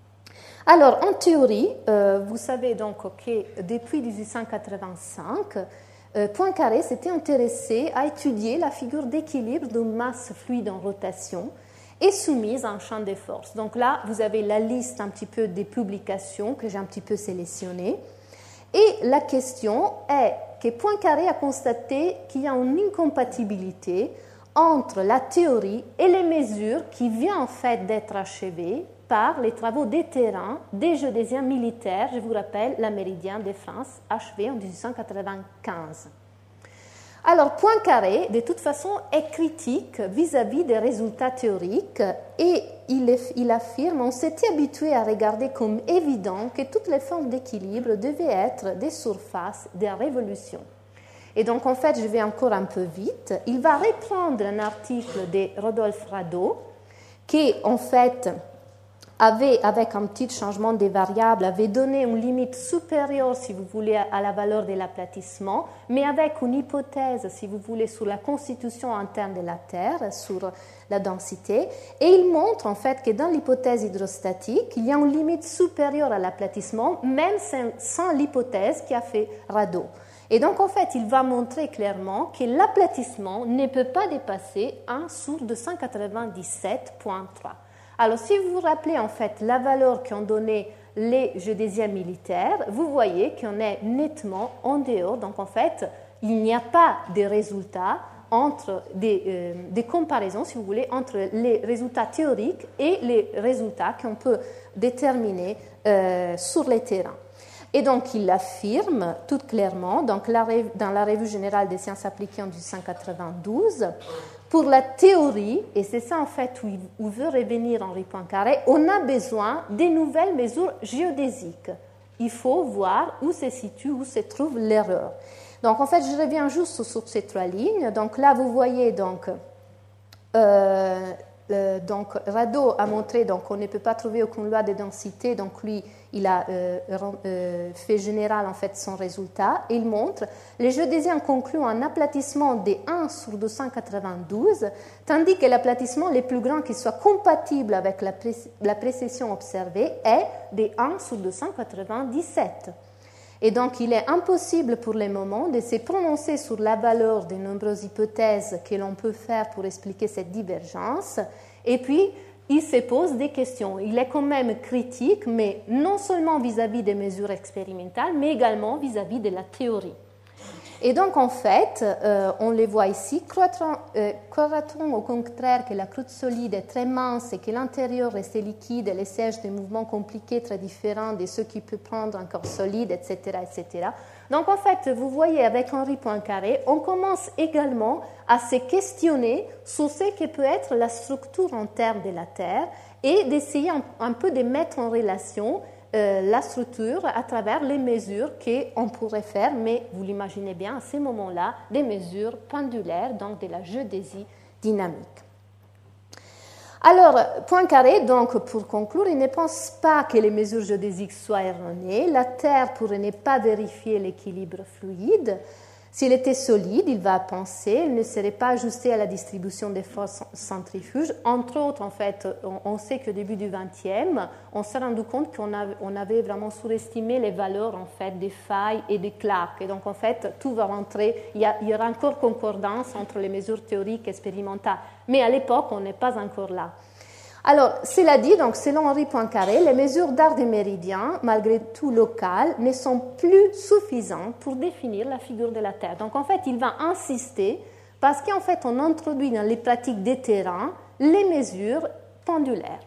Alors, en théorie, euh, vous savez donc que depuis dix-huit cent quatre-vingt-cinq, euh, Poincaré s'était intéressé à étudier la figure d'équilibre d'une masse fluide en rotation et soumise à un champ de force. Donc là, vous avez la liste un petit peu des publications que j'ai un petit peu sélectionnées. Et la question est que Poincaré a constaté qu'il y a une incompatibilité entre la théorie et les mesures qui viennent en fait d'être achevées par les travaux des terrains des géodésiens militaires, je vous rappelle, la Méridien de France, achevée en dix-huit cent quatre-vingt-quinze. Alors, Poincaré, de toute façon, est critique vis-à-vis des résultats théoriques et il, est, il affirme, on s'était habitué à regarder comme évident que toutes les formes d'équilibre devaient être des surfaces de révolution. Et donc, en fait, je vais encore un peu vite. Il va reprendre un article de Rodolphe Rado qui, en fait, avait, avec un petit changement des variables, avait donné une limite supérieure, si vous voulez, à la valeur de l'aplatissement, mais avec une hypothèse, si vous voulez, sur la constitution interne de la Terre, sur la densité. Et il montre, en fait, que dans l'hypothèse hydrostatique, il y a une limite supérieure à l'aplatissement, même sans l'hypothèse qui a fait Rado. Et donc, en fait, il va montrer clairement que l'aplatissement ne peut pas dépasser un sur deux cent quatre-vingt-dix-sept virgule trois. Alors, si vous vous rappelez, en fait, la valeur qu'ont donnée les géodésiens militaires, vous voyez qu'on est nettement en dehors. Donc, en fait, il n'y a pas de résultats entre des, euh, des comparaisons, si vous voulez, entre les résultats théoriques et les résultats qu'on peut déterminer euh, sur les terrains. Et donc, il l'affirme tout clairement donc, la, dans la Revue générale des sciences appliquées en mille huit cent quatre-vingt-douze. Pour la théorie, et c'est ça en fait où il, où veut revenir Henri Poincaré, on a besoin de nouvelles mesures géodésiques. Il faut voir où se situe, où se trouve l'erreur. Donc en fait, je reviens juste sur ces trois lignes. Donc là, vous voyez donc... Euh, Euh, donc, Rado a montré qu'on ne peut pas trouver aucune loi de densité, donc lui, il a euh, euh, fait général en fait son résultat. Et il montre, les géodésiens concluent un aplatissement de un sur deux cent quatre-vingt-douze, tandis que l'aplatissement le plus grand qui soit compatible avec la, pré la précession observée est de un sur deux cent quatre-vingt-dix-sept. Et donc, il est impossible pour le moment de se prononcer sur la valeur des nombreuses hypothèses que l'on peut faire pour expliquer cette divergence. Et puis, il se pose des questions. Il est quand même critique, mais non seulement vis-à-vis des mesures expérimentales, mais également vis-à-vis de la théorie. Et donc, en fait, euh, on les voit ici, croira-t-on au contraire que la croûte solide est très mince et que l'intérieur reste liquide et les sièges des mouvements compliqués très différents de ceux qui peuvent prendre un corps solide, et cetera, et cetera. Donc, en fait, vous voyez, avec Henri Poincaré, on commence également à se questionner sur ce que peut être la structure interne de la Terre et d'essayer un, un peu de mettre en relation Euh, la structure à travers les mesures qu'on pourrait faire, mais vous l'imaginez bien, à ce moment-là, des mesures pendulaires, donc de la géodésie dynamique. Alors, Poincaré, donc, pour conclure, il ne pense pas que les mesures géodésiques soient erronées. La Terre pourrait ne pas vérifier l'équilibre fluide. S'il était solide, il va penser, il ne serait pas ajusté à la distribution des forces centrifuges. Entre autres, en fait, on sait qu'au début du vingtième, on s'est rendu compte qu'on avait, on avait vraiment surestimé les valeurs en fait, des failles et des Clark. Et donc, en fait, tout va rentrer. Il y, a, il y aura encore concordance entre les mesures théoriques et expérimentales. Mais à l'époque, on n'est pas encore là. Alors, cela dit, donc, selon Henri Poincaré, les mesures d'art des méridiens, malgré tout locales, ne sont plus suffisantes pour définir la figure de la Terre. Donc, en fait, il va insister parce qu'en fait, on introduit dans les pratiques des terrains les mesures pendulaires.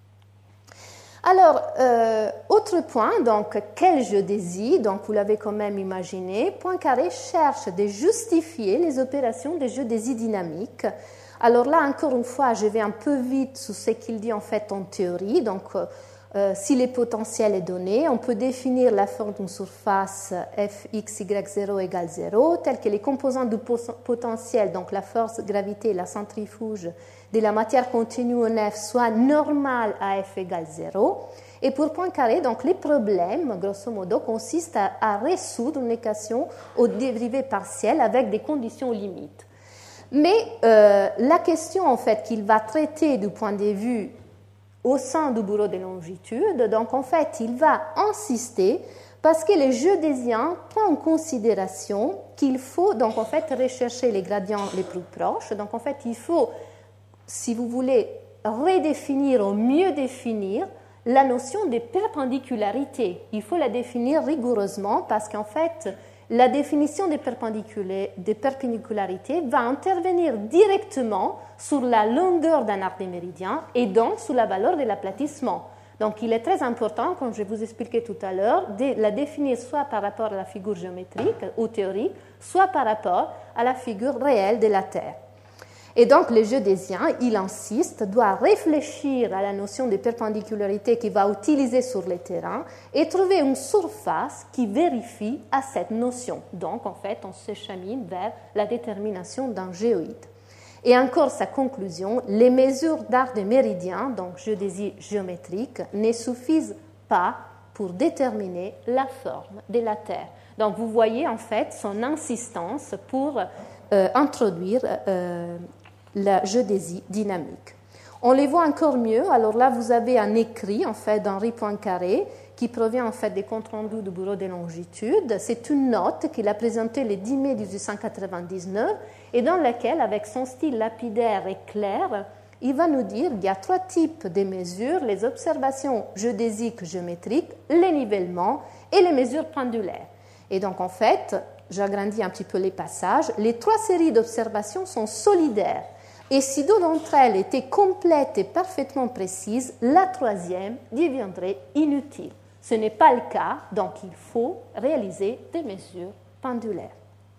Alors, euh, autre point, donc, quelle géodésie, donc vous l'avez quand même imaginé, Poincaré cherche de justifier les opérations de géodésie dynamique. Alors là, encore une fois, je vais un peu vite sur ce qu'il dit en fait en théorie. Donc, euh, si le potentiel est donné, on peut définir la forme d'une surface f x y zéro égale zéro, telle que les composantes du potentiel, donc la force, gravité et la centrifuge de la matière contenue en F, soient normales à f égale zéro. Et pour Poincaré, donc, les problèmes, grosso modo, consistent à, à résoudre une équation aux dérivées partielles avec des conditions limites. Mais euh, la question en fait qu'il va traiter du point de vue au sein du bureau des longitudes, donc en fait il va insister parce que les géodésiens prennent en considération qu'il faut donc en fait rechercher les gradients les plus proches. Donc en fait il faut, si vous voulez, redéfinir ou mieux définir la notion de perpendicularité. Il faut la définir rigoureusement parce qu'en fait la définition des, des perpendicularités va intervenir directement sur la longueur d'un arc des méridiens et donc sur la valeur de l'aplatissement. Donc, il est très important, comme je vous expliquais tout à l'heure, de la définir soit par rapport à la figure géométrique ou théorique, soit par rapport à la figure réelle de la Terre. Et donc, le géodésien, il insiste, doit réfléchir à la notion de perpendicularité qu'il va utiliser sur le terrain et trouver une surface qui vérifie à cette notion. Donc, en fait, on s'échamine vers la détermination d'un géoïde. Et encore sa conclusion, les mesures d'arc de méridien, donc géodésie géométrique, ne suffisent pas pour déterminer la forme de la Terre. Donc vous voyez en fait son insistance pour euh, introduire euh, la géodésie dynamique. On les voit encore mieux. Alors là, vous avez un écrit en fait d'Henri Poincaré qui provient en fait des comptes rendus du Bureau des longitudes. C'est une note qu'il a présentée le dix mai mille huit cent quatre-vingt-dix-neuf et dans laquelle, avec son style lapidaire et clair, il va nous dire qu'il y a trois types de mesures, les observations géodésiques géométriques, les nivellements et les mesures pendulaires. Et donc, en fait, j'agrandis un petit peu les passages, les trois séries d'observations sont solidaires. Et si deux d'entre elles étaient complètes et parfaitement précises, la troisième deviendrait inutile. Ce n'est pas le cas, donc il faut réaliser des mesures pendulaires.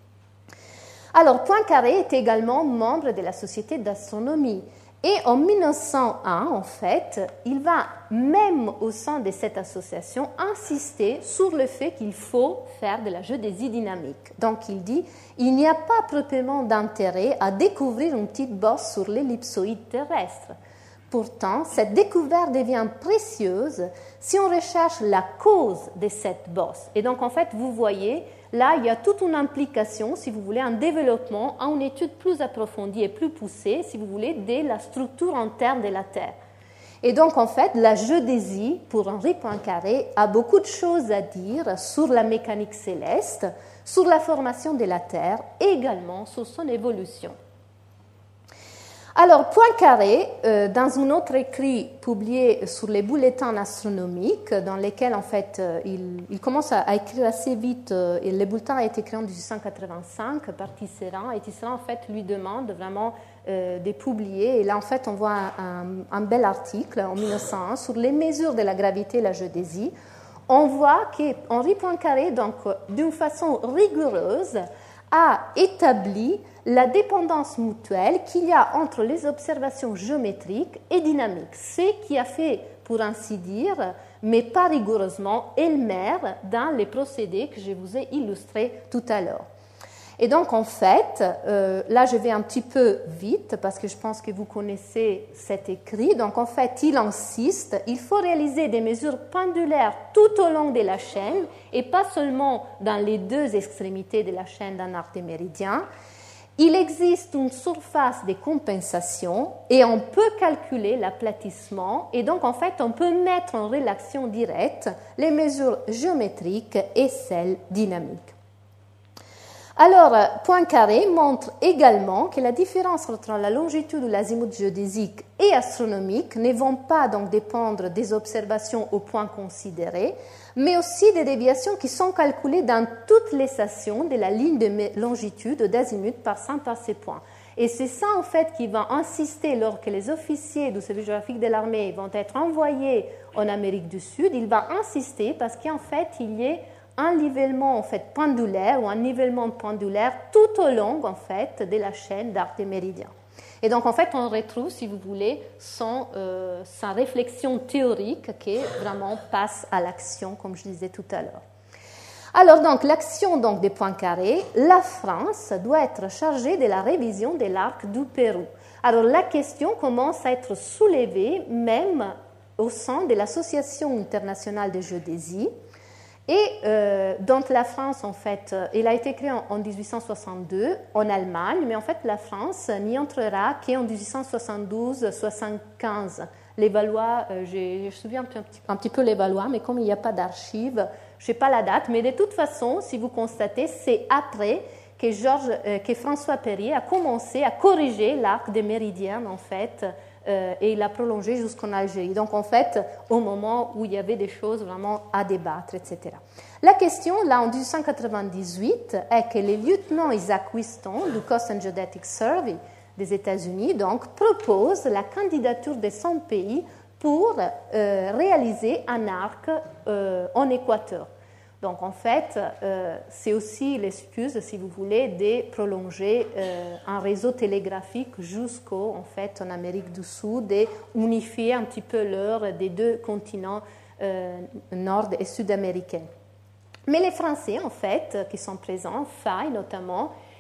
Alors, Poincaré est également membre de la Société d'astronomie. Et en mille neuf cent un, en fait, il va, même au sein de cette association, insister sur le fait qu'il faut faire de la géodésie dynamique. Donc, il dit il n'y a pas proprement d'intérêt à découvrir une petite bosse sur l'ellipsoïde terrestre. Pourtant, cette découverte devient précieuse si on recherche la cause de cette bosse. Et donc, en fait, vous voyez, là, il y a toute une implication, si vous voulez, un développement, une étude plus approfondie et plus poussée, si vous voulez, de la structure interne de la Terre. Et donc, en fait, la géodésie, pour Henri Poincaré, a beaucoup de choses à dire sur la mécanique céleste, sur la formation de la Terre et également sur son évolution. Alors, Poincaré, euh, dans un autre écrit publié sur les bulletins astronomiques, dans lesquels, en fait, euh, il, il commence à, à écrire assez vite, euh, et le bulletin a été créé en dix-huit cent quatre-vingt-cinq par Tisserand, et Tisserand, en fait, lui demande vraiment euh, de publier, et là, en fait, on voit un, un, un bel article en mille neuf cent un sur les mesures de la gravité et la géodésie. On voit qu'Henri Poincaré, donc, d'une façon rigoureuse, a établi la dépendance mutuelle qu'il y a entre les observations géométriques et dynamiques, ce qui a fait, pour ainsi dire, mais pas rigoureusement, elle-même dans les procédés que je vous ai illustrés tout à l'heure. Et donc, en fait, euh, là, je vais un petit peu vite parce que je pense que vous connaissez cet écrit. Donc, en fait, il insiste, il faut réaliser des mesures pendulaires tout au long de la chaîne et pas seulement dans les deux extrémités de la chaîne d'un arc de méridien. Il existe une surface de compensation et on peut calculer l'aplatissement et donc, en fait, on peut mettre en relation directe les mesures géométriques et celles dynamiques. Alors, Poincaré montre également que la différence entre la longitude ou l'azimut géodésique et astronomique ne vont pas donc dépendre des observations au point considéré, mais aussi des déviations qui sont calculées dans toutes les stations de la ligne de longitude d'azimut passant par ces points. Et c'est ça, en fait, qui va insister lorsque les officiers du service géographique de l'armée vont être envoyés en Amérique du Sud. Il va insister parce qu'en fait, il y a un nivellement en fait, pendulaire ou un nivellement pendulaire tout au long en fait, de la chaîne d'arc des méridiens. Et donc, en fait, on retrouve, si vous voulez, son, euh, sa réflexion théorique qui vraiment passe à l'action, comme je disais tout à l'heure. Alors, donc, l'action donc, des Poincaré, la France doit être chargée de la révision de l'arc du Pérou. Alors, la question commence à être soulevée même au sein de l'Association internationale de géodésie, et euh, dont la France, en fait, il a été créé en, en dix-huit cent soixante-deux en Allemagne, mais en fait, la France n'y entrera qu'en dix-huit cent soixante-douze soixante-quinze. Les Valois, euh, je me souviens un petit, un petit peu les Valois, mais comme il n'y a pas d'archives, je ne sais pas la date, mais de toute façon, si vous constatez, c'est après que, Georges, euh, que François Périer a commencé à corriger l'arc des méridiens, en fait, Euh, et il a prolongé jusqu'en Algérie. Donc, en fait, au moment où il y avait des choses vraiment à débattre, et cetera. La question, là, en dix-huit cent quatre-vingt-dix-huit, est que le lieutenant Isaac Whiston, du Coast and Geodetic Survey des États-Unis, donc, propose la candidature de son pays pour euh, réaliser un arc euh, en Équateur. Donc, en fait, euh, c'est aussi l'excuse, si vous voulez, de prolonger euh, un réseau télégraphique jusqu'au, en fait, en Amérique du Sud et unifier un petit peu l'heure des deux continents euh, nord- et sud-américains. Mais les Français, en fait, qui sont présents, Faye notamment,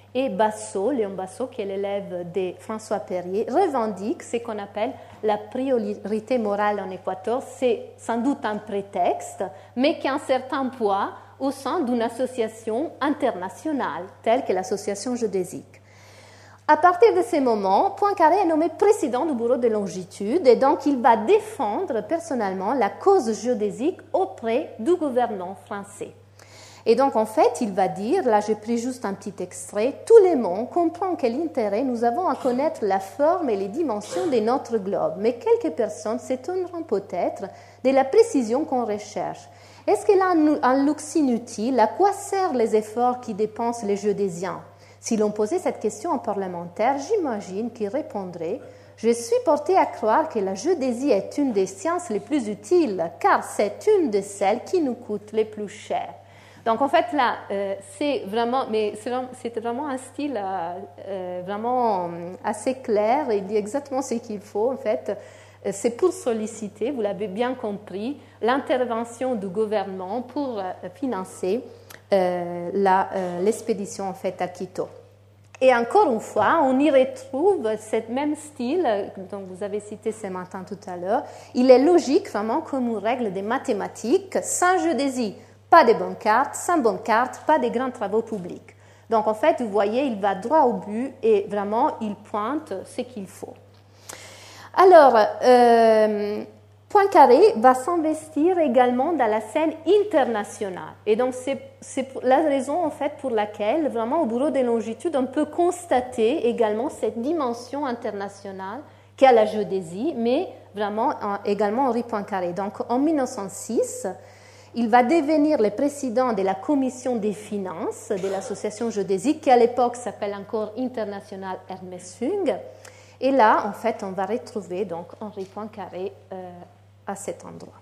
Et Basso, Léon Basso, qui est l'élève de François Perrier, revendique ce qu'on appelle la priorité morale en Équateur. C'est sans doute un prétexte, mais qui a un certain poids au sein d'une association internationale, telle que l'association géodésique. À partir de ce moment, Poincaré est nommé président du bureau de longitude et donc il va défendre personnellement la cause géodésique auprès du gouvernement français. Et donc, en fait, il va dire, là j'ai pris juste un petit extrait, « Tout le monde comprend quel intérêt nous avons à connaître la forme et les dimensions de notre globe, mais quelques personnes s'étonneront peut-être de la précision qu'on recherche. Est-ce qu'elle a un luxe inutile? À quoi servent les efforts qui dépensent les géodésiens ?» Si l'on posait cette question aux parlementaires, j'imagine qu'ils répondraient « Je suis porté à croire que la géodésie est une des sciences les plus utiles, car c'est une de celles qui nous coûtent les plus cher. » Donc, en fait, là, euh, c'est vraiment, mais c'était vraiment un style euh, vraiment assez clair. Il dit exactement ce qu'il faut, en fait. C'est pour solliciter, vous l'avez bien compris, l'intervention du gouvernement pour euh, financer euh, la, euh, l'expédition, en fait, à Quito. Et encore une fois, on y retrouve ce même style dont vous avez cité ce matin tout à l'heure. Il est logique, vraiment, comme une règle des mathématiques, sans géodésie. Pas de bonnes cartes, sans bonnes cartes, pas de grands travaux publics. Donc, en fait, vous voyez, il va droit au but et vraiment, il pointe ce qu'il faut. Alors, euh, Poincaré va s'investir également dans la scène internationale. Et donc, c'est, c'est la raison, en fait, pour laquelle, vraiment, au Bureau des longitudes, on peut constater également cette dimension internationale qu'a la géodésie, mais vraiment également Henri Poincaré. Donc, en mille neuf cent six, il va devenir le président de la commission des finances de l'association géodésique, qui à l'époque s'appelle encore International Ernest Young. Et là, en fait, on va retrouver donc Henri Poincaré euh, à cet endroit.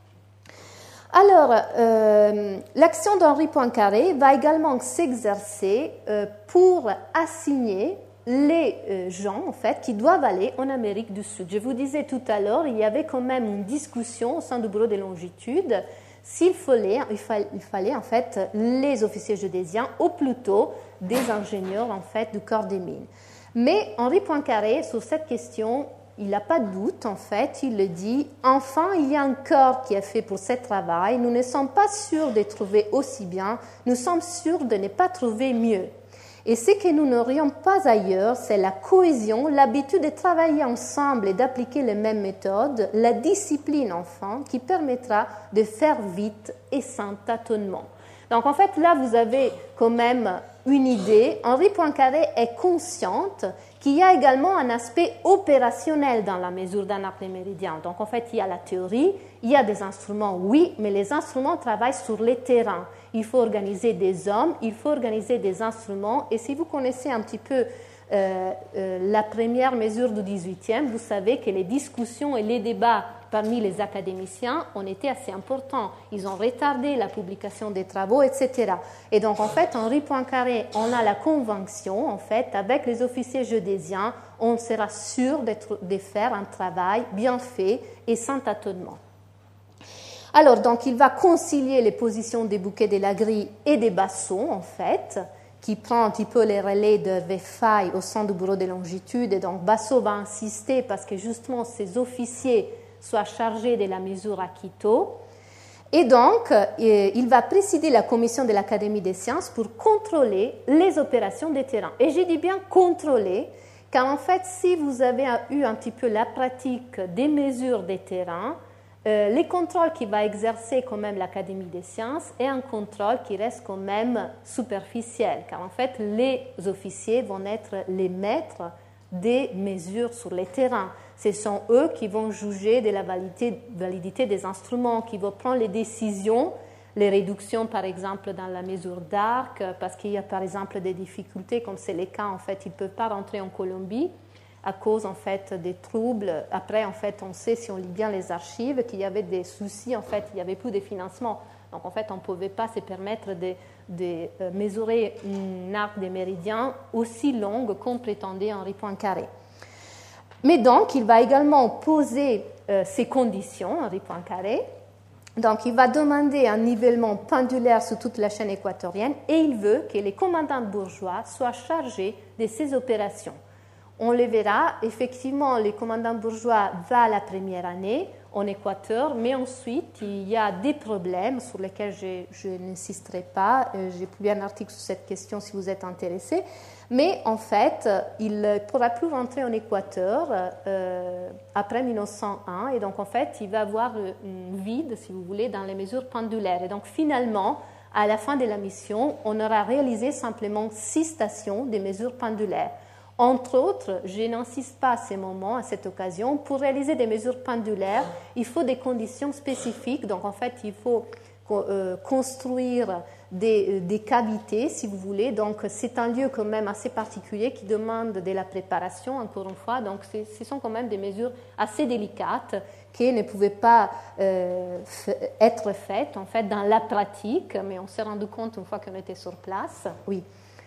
Alors, euh, l'action d'Henri Poincaré va également s'exercer euh, pour assigner les euh, gens, en fait, qui doivent aller en Amérique du Sud. Je vous disais tout à l'heure, il y avait quand même une discussion au sein du bureau des longitudes s'il fallait, il fallait, il fallait en fait les officiers géodésiens ou plutôt des ingénieurs en fait du corps des mines. Mais Henri Poincaré, sur cette question, il n'a pas de doute en fait, il le dit, enfin il y a un corps qui est fait pour ce travail, nous ne sommes pas sûrs de trouver aussi bien, nous sommes sûrs de ne pas trouver mieux. Et ce que nous n'aurions pas ailleurs, c'est la cohésion, l'habitude de travailler ensemble et d'appliquer les mêmes méthodes, la discipline enfin, qui permettra de faire vite et sans tâtonnement. Donc en fait, là, vous avez quand même une idée. Henri Poincaré est consciente qu'il y a également un aspect opérationnel dans la mesure d'un arc des méridiens. Donc en fait, il y a la théorie, il y a des instruments, oui, mais les instruments travaillent sur les terrains. Il faut organiser des hommes, il faut organiser des instruments. Et si vous connaissez un petit peu euh, euh, la première mesure du dix-huitième, vous savez que les discussions et les débats parmi les académiciens ont été assez importants. Ils ont retardé la publication des travaux, et cetera. Et donc, en fait, Henri Poincaré, on a la conviction, en fait, avec les officiers géodésiens, on sera sûr de faire un travail bien fait et sans tâtonnement. Alors, donc, il va concilier les positions des Bouquet de la Grille et des Basso, en fait, qui prend un petit peu les relais de Verfaille au sein du bureau des longitudes. Et donc, Basso va insister parce que, justement, ces officiers soient chargés de la mesure à Quito. Et donc, il va présider la commission de l'Académie des sciences pour contrôler les opérations des terrains. Et je dis bien contrôler, car en fait, si vous avez eu un petit peu la pratique des mesures des terrains, Euh, les contrôles qu'il va exercer quand même l'Académie des sciences est un contrôle qui reste quand même superficiel, car en fait, les officiers vont être les maîtres des mesures sur les terrains. Ce sont eux qui vont juger de la validité, validité des instruments, qui vont prendre les décisions, les réductions par exemple dans la mesure d'arc, parce qu'il y a par exemple des difficultés, comme c'est le cas, en fait, ils ne peuvent pas rentrer en Colombie à cause en fait des troubles. Après, en fait, on sait, si on lit bien les archives, qu'il y avait des soucis, en fait, il n'y avait plus de financement. Donc, en fait, on ne pouvait pas se permettre de, de mesurer un arc des méridiens aussi long qu'on prétendait Henri Poincaré. Mais donc, il va également poser euh, ces conditions, Henri Poincaré, Donc, il va demander un nivellement pendulaire sur toute la chaîne équatorienne et il veut que les commandants bourgeois soient chargés de ces opérations. On le verra, effectivement, les commandants bourgeois vont la première année en Équateur, mais ensuite, il y a des problèmes sur lesquels je, je n'insisterai pas. J'ai publié un article sur cette question si vous êtes intéressé. Mais en fait, il ne pourra plus rentrer en Équateur euh, après mille neuf cent un. Et donc, en fait, il va avoir un vide, si vous voulez, dans les mesures pendulaires. Et donc, finalement, à la fin de la mission, on aura réalisé simplement six stations de mesures pendulaires. Entre autres, je n'insiste pas à ce moment, à cette occasion, pour réaliser des mesures pendulaires, il faut des conditions spécifiques. Donc, en fait, il faut euh, construire des, des cavités, si vous voulez. Donc, c'est un lieu quand même assez particulier qui demande de la préparation, encore une fois. Donc, ce sont quand même des mesures assez délicates qui ne pouvaient pas euh, être faites, en fait, dans la pratique. Mais on s'est rendu compte une fois qu'on était sur place. Oui.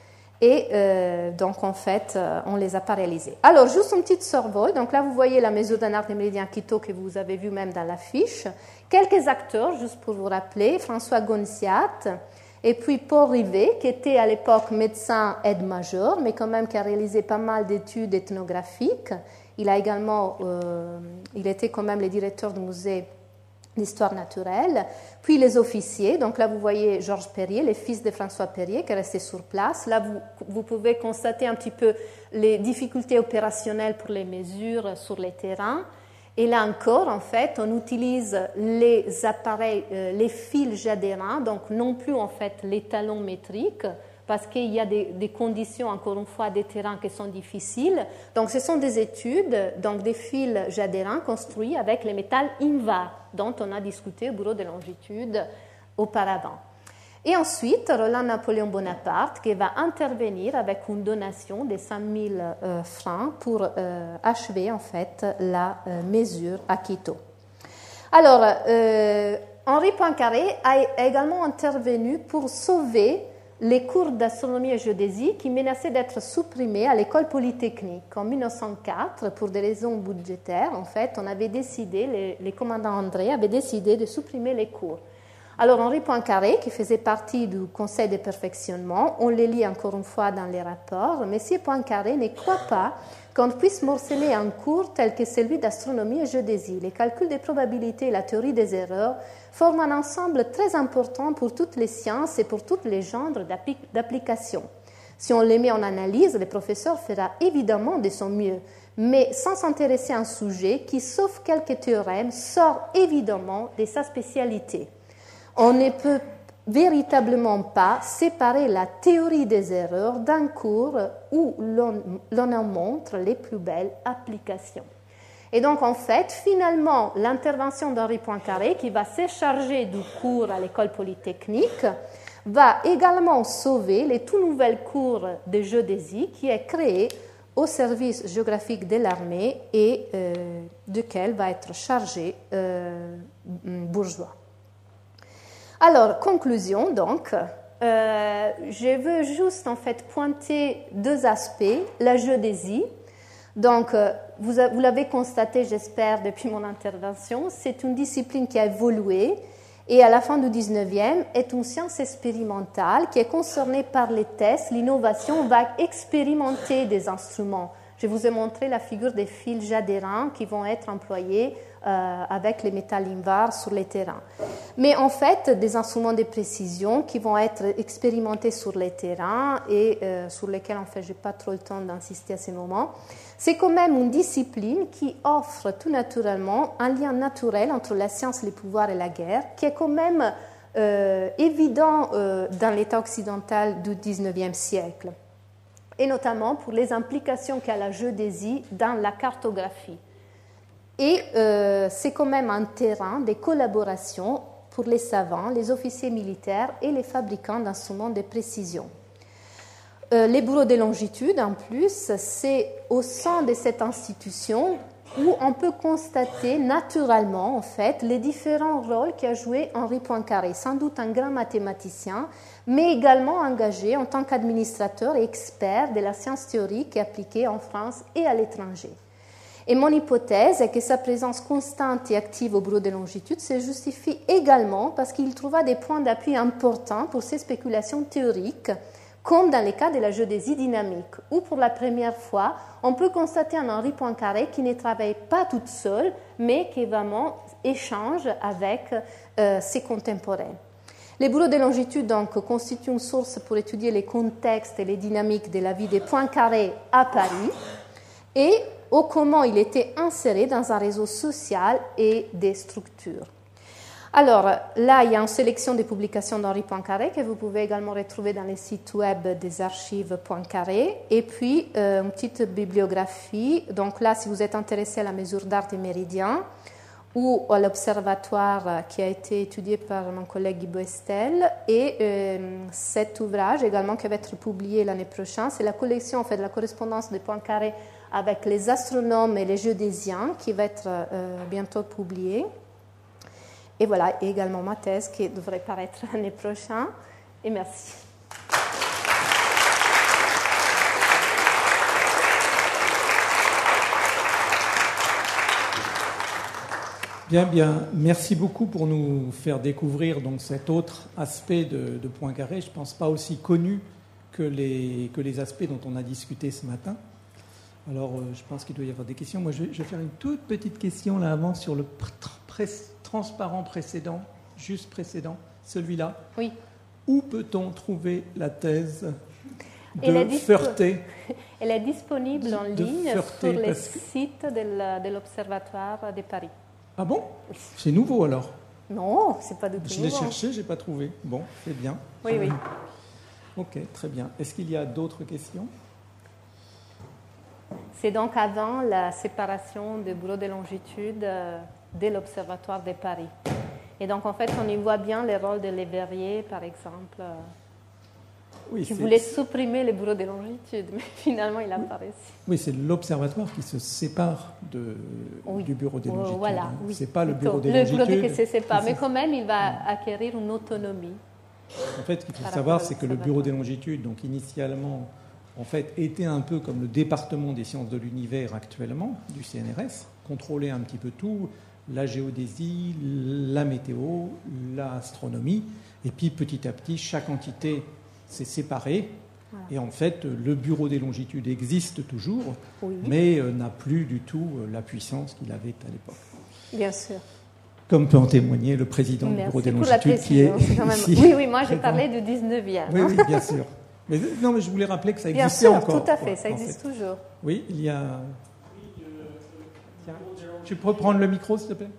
Et euh, donc, en fait, euh, on ne les a pas réalisés. Alors, juste un petit survol. Donc là, vous voyez la mesure d'un arc des méridiens Quito que vous avez vu même dans l'affiche. Quelques acteurs, juste pour vous rappeler, François Gonciat et puis Paul Rivet, qui était à l'époque médecin aide-major, mais quand même qui a réalisé pas mal d'études ethnographiques. Il a également, euh, il était quand même le directeur du musée d'histoire naturelle, puis les officiers. Donc là, vous voyez Georges Perrier, le fils de François Perrier, qui est resté sur place. Là, vous, vous pouvez constater un petit peu les difficultés opérationnelles pour les mesures sur les terrains. Et là encore, en fait, on utilise les appareils, euh, les fils adhérents, donc non plus en fait les talons métriques, parce qu'il y a des, des conditions, encore une fois, des terrains qui sont difficiles. Donc, ce sont des études, donc des fils adhérents construits avec les métals Invar, dont on a discuté au bureau de longitude auparavant. Et ensuite, Roland-Napoléon Bonaparte, qui va intervenir avec une donation de cinq mille euh, francs pour euh, achever, en fait, la euh, mesure à Quito. Alors, euh, Henri Poincaré a également intervenu pour sauver les cours d'astronomie et géodésie qui menaçaient d'être supprimés à l'école polytechnique. En mille neuf cent quatre, pour des raisons budgétaires, en fait, on avait décidé, les, les commandants André avaient décidé de supprimer les cours. Alors, Henri Poincaré, qui faisait partie du conseil de perfectionnement, on le lit encore une fois dans les rapports, M. Poincaré ne croit pas qu'on puisse morceler un cours tel que celui d'astronomie et géodésie. Les calculs des probabilités et la théorie des erreurs forment un ensemble très important pour toutes les sciences et pour tous les genres d'applications. Si on les met en analyse, le professeur fera évidemment de son mieux, mais sans s'intéresser à un sujet qui, sauf quelques théorèmes, sort évidemment de sa spécialité. On ne peut véritablement pas séparer la théorie des erreurs d'un cours où l'on, l'on en montre les plus belles applications. Et donc, en fait, finalement, l'intervention d'Henri Poincaré, qui va se charger du cours à l'école polytechnique, va également sauver les tout nouvelles cours de géodésie qui est créé au service géographique de l'armée et euh, duquel va être chargé euh, Bourgeois. Alors, conclusion, donc, euh, je veux juste en fait pointer deux aspects. La géodésie, donc, euh, vous, vous l'avez constaté, j'espère, depuis mon intervention, c'est une discipline qui a évolué et à la fin du dix-neuvième est une science expérimentale qui est concernée par les tests. L'innovation va expérimenter des instruments. Je vous ai montré la figure des fils adhérents qui vont être employés euh, avec les métals Invar sur les terrains. Mais en fait, des instruments de précision qui vont être expérimentés sur les terrains et euh, sur lesquels, en fait, je n'ai pas trop le temps d'insister à ce moment. C'est quand même une discipline qui offre tout naturellement un lien naturel entre la science, les pouvoirs et la guerre, qui est quand même euh, évident euh, dans l'État occidental du dix-neuvième siècle, et notamment pour les implications qu'a la géodésie dans la cartographie. Et euh, c'est quand même un terrain de collaboration pour les savants, les officiers militaires et les fabricants d'instruments de précision. Euh, les bureaux de longitude, en plus, c'est au sein de cette institution où on peut constater naturellement, en fait, les différents rôles qu'a joué Henri Poincaré, sans doute un grand mathématicien, mais également engagé en tant qu'administrateur et expert de la science théorique et appliquée en France et à l'étranger. Et mon hypothèse est que sa présence constante et active au bureau des longitudes se justifie également parce qu'il trouva des points d'appui importants pour ses spéculations théoriques, comme dans le cas de la géodésie dynamique, où pour la première fois, on peut constater un Henri Poincaré qui ne travaille pas toute seule, mais qui vraiment échange avec euh, ses contemporains. Les bureaux de longitude donc, constituent une source pour étudier les contextes et les dynamiques de la vie des Poincaré à Paris et au comment il était inséré dans un réseau social et des structures. Alors là, il y a une sélection des publications d'Henri Poincaré que vous pouvez également retrouver dans les sites web des archives Poincaré et puis euh, une petite bibliographie. Donc là, si vous êtes intéressé à la mesure d'art des méridiens, ou à l'observatoire qui a été étudié par mon collègue Guy Boestel. Et euh, cet ouvrage également qui va être publié l'année prochaine, c'est la collection en fait, de la correspondance de Poincaré avec les astronomes et les géodésiens qui va être euh, bientôt publiée. Et voilà, et également ma thèse qui devrait paraître l'année prochaine. Et merci. Bien, bien. Merci beaucoup pour nous faire découvrir donc, cet autre aspect de, de Poincaré. Je ne pense pas aussi connu que les, que les aspects dont on a discuté ce matin. Alors, euh, je pense qu'il doit y avoir des questions. Moi, je vais, je vais faire une toute petite question là avant sur le pr- transparent précédent, juste précédent, celui-là. Oui. Où peut-on trouver la thèse de Elle est, dispo- Ferté Elle est disponible en de ligne Ferté, sur le parce que... site de l'Observatoire de Paris. Ah bon? C'est nouveau alors? Non, c'est pas du tout Je nouveau. l'ai cherché, je n'ai pas trouvé. Bon, c'est bien. Oui, oui. Ok, très bien. Est-ce qu'il y a d'autres questions? C'est donc avant la séparation du bureau de longitude euh, de l'Observatoire de Paris. Et donc, en fait, on y voit bien le rôle de Leverrier, par exemple, euh, oui, qui voulait supprimer le bureau de longitude, mais finalement, il apparaît. Oui, c'est l'Observatoire qui se sépare de, oui. du bureau des longitudes. Voilà, hein. oui. C'est pas le Plutôt. bureau des le longitudes. Le bureau qui se sépare, mais quand même, il va acquérir une autonomie. En fait, ce qu'il faut savoir, c'est que le bureau des longitudes, donc initialement, en fait, était un peu comme le département des sciences de l'univers actuellement, du C N R S, contrôlait un petit peu tout, la géodésie, la météo, l'astronomie, et puis petit à petit, chaque entité s'est séparée, voilà. Et en fait, le bureau des longitudes existe toujours, oui. mais euh, n'a plus du tout euh, la puissance qu'il avait à l'époque. Bien sûr. Comme peut en témoigner le président Merci du bureau des pour longitudes, qui est quand même... ici. Oui, oui, moi j'ai parlé du dix-neuvième. Oui, oui, bien sûr. Mais, non, mais je voulais rappeler que ça Bien existait sûr, encore. Tout à fait, quoi, ça existe fait. toujours. Oui, il y a... Tiens, tu peux prendre le micro, s'il te plaît?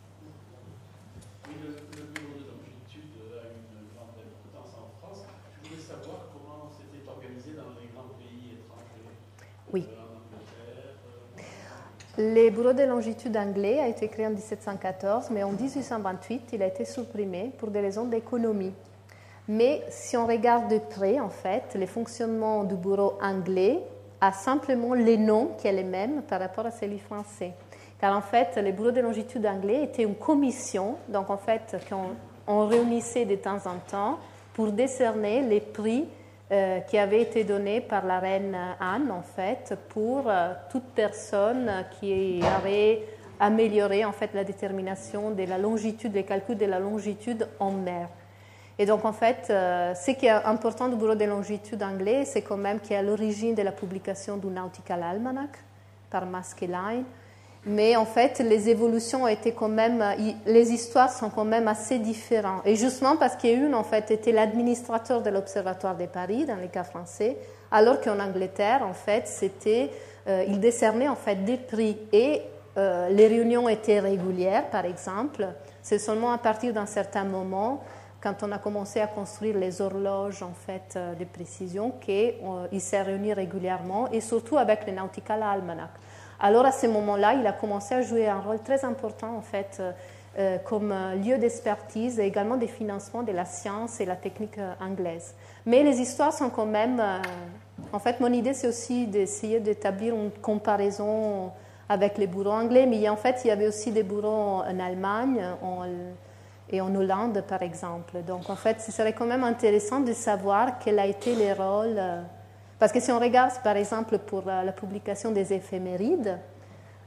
Oui, le, le bureau de longitude a une grande importance en France. Je voulais savoir comment c'était organisé dans les grands pays étrangers. Oui. Euh, en Angleterre. Euh... Le bureau de longitude anglais a été créé en dix-sept cent quatorze, mais en dix-huit cent vingt-huit, il a été supprimé pour des raisons d'économie. Mais si on regarde de près, en fait, le fonctionnement du bureau anglais a simplement les noms qui est le même par rapport à celui français. Car en fait, le bureau de longitude anglais était une commission, donc en fait, qu'on on réunissait de temps en temps pour décerner les prix euh, qui avaient été donnés par la reine Anne, en fait, pour euh, toute personne qui avait amélioré en fait la détermination de la longitude, les calculs de la longitude en mer. Et donc, en fait, euh, ce qui est important du bureau de longitude anglais, c'est quand même qu'il est à l'origine de la publication du Nautical Almanac par Maskelyne. Mais en fait, les évolutions ont été quand même, les histoires sont quand même assez différentes. Et justement parce qu'une, en fait, était l'administrateur de l'Observatoire de Paris, dans le cas français, alors qu'en Angleterre, en fait, c'était, euh, il décernait en fait des prix. Et euh, les réunions étaient régulières, par exemple. C'est seulement à partir d'un certain moment, quand on a commencé à construire les horloges en fait, de précision, qu'il euh, s'est réuni régulièrement, et surtout avec le Nautical Almanac. Alors à ce moment-là, il a commencé à jouer un rôle très important en fait, euh, comme lieu d'expertise et également de financement de la science et la technique euh, anglaise. Mais les histoires sont quand même... Euh, en fait, mon idée, c'est aussi d'essayer d'établir une comparaison avec les bureaux anglais, mais en fait, il y avait aussi des bureaux en Allemagne, en et en Hollande, par exemple. Donc, en fait, ce serait quand même intéressant de savoir quel a été le rôle... Euh, parce que si on regarde, par exemple, pour la, la publication des éphémérides,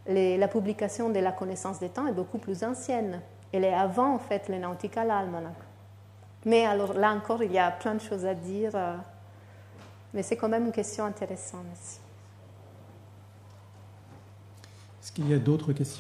les, la publication de la connaissance des temps est beaucoup plus ancienne. Elle est avant, en fait, le Nautical Almanac. Mais alors, là encore, il y a plein de choses à dire. Euh, mais c'est quand même une question intéressante aussi. Est-ce qu'il y a d'autres questions ?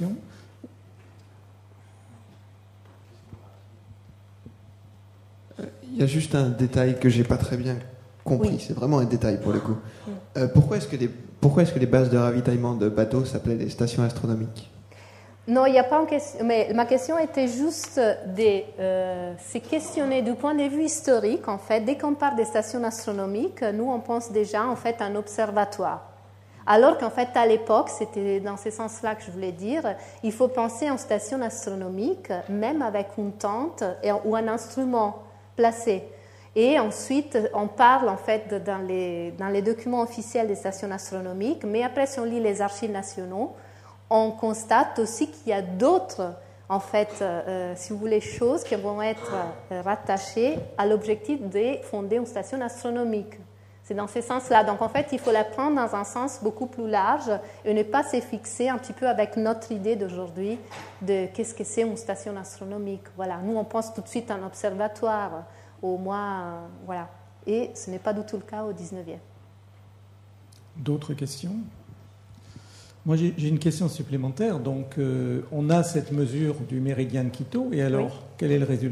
Il y a juste un détail que je n'ai pas très bien compris. Oui. C'est vraiment un détail pour le coup. Oui. Euh, pourquoi est-ce que les, pourquoi est-ce que les bases de ravitaillement de bateaux s'appelaient des stations astronomiques ? Non, il n'y a pas une question. Mais ma question était juste de euh, se questionner du point de vue historique. En fait, dès qu'on parle des stations astronomiques, nous, on pense déjà en fait à un observatoire. Alors qu'en fait, à l'époque, c'était dans ce sens-là que je voulais dire, il faut penser en station astronomique, même avec une tente et, ou un instrument placé. Et ensuite, on parle en fait dans les, dans les documents officiels des stations astronomiques, mais après, si on lit les archives nationaux, on constate aussi qu'il y a d'autres, en fait, euh, si vous voulez, choses qui vont être euh, rattachées à l'objectif de fonder une station astronomique. C'est dans ce sens-là. Donc, en fait, il faut la prendre dans un sens beaucoup plus large et ne pas se fixer un petit peu avec notre idée d'aujourd'hui de qu'est-ce que c'est une station astronomique. Voilà. Nous, on pense tout de suite à un observatoire, au moins, euh, voilà. Et ce n'est pas du tout le cas au dix-neuvième. D'autres questions ? Moi, j'ai, j'ai une question supplémentaire. Donc, euh, on a cette mesure du méridien de Quito, et alors, oui. Quel est le résultat ?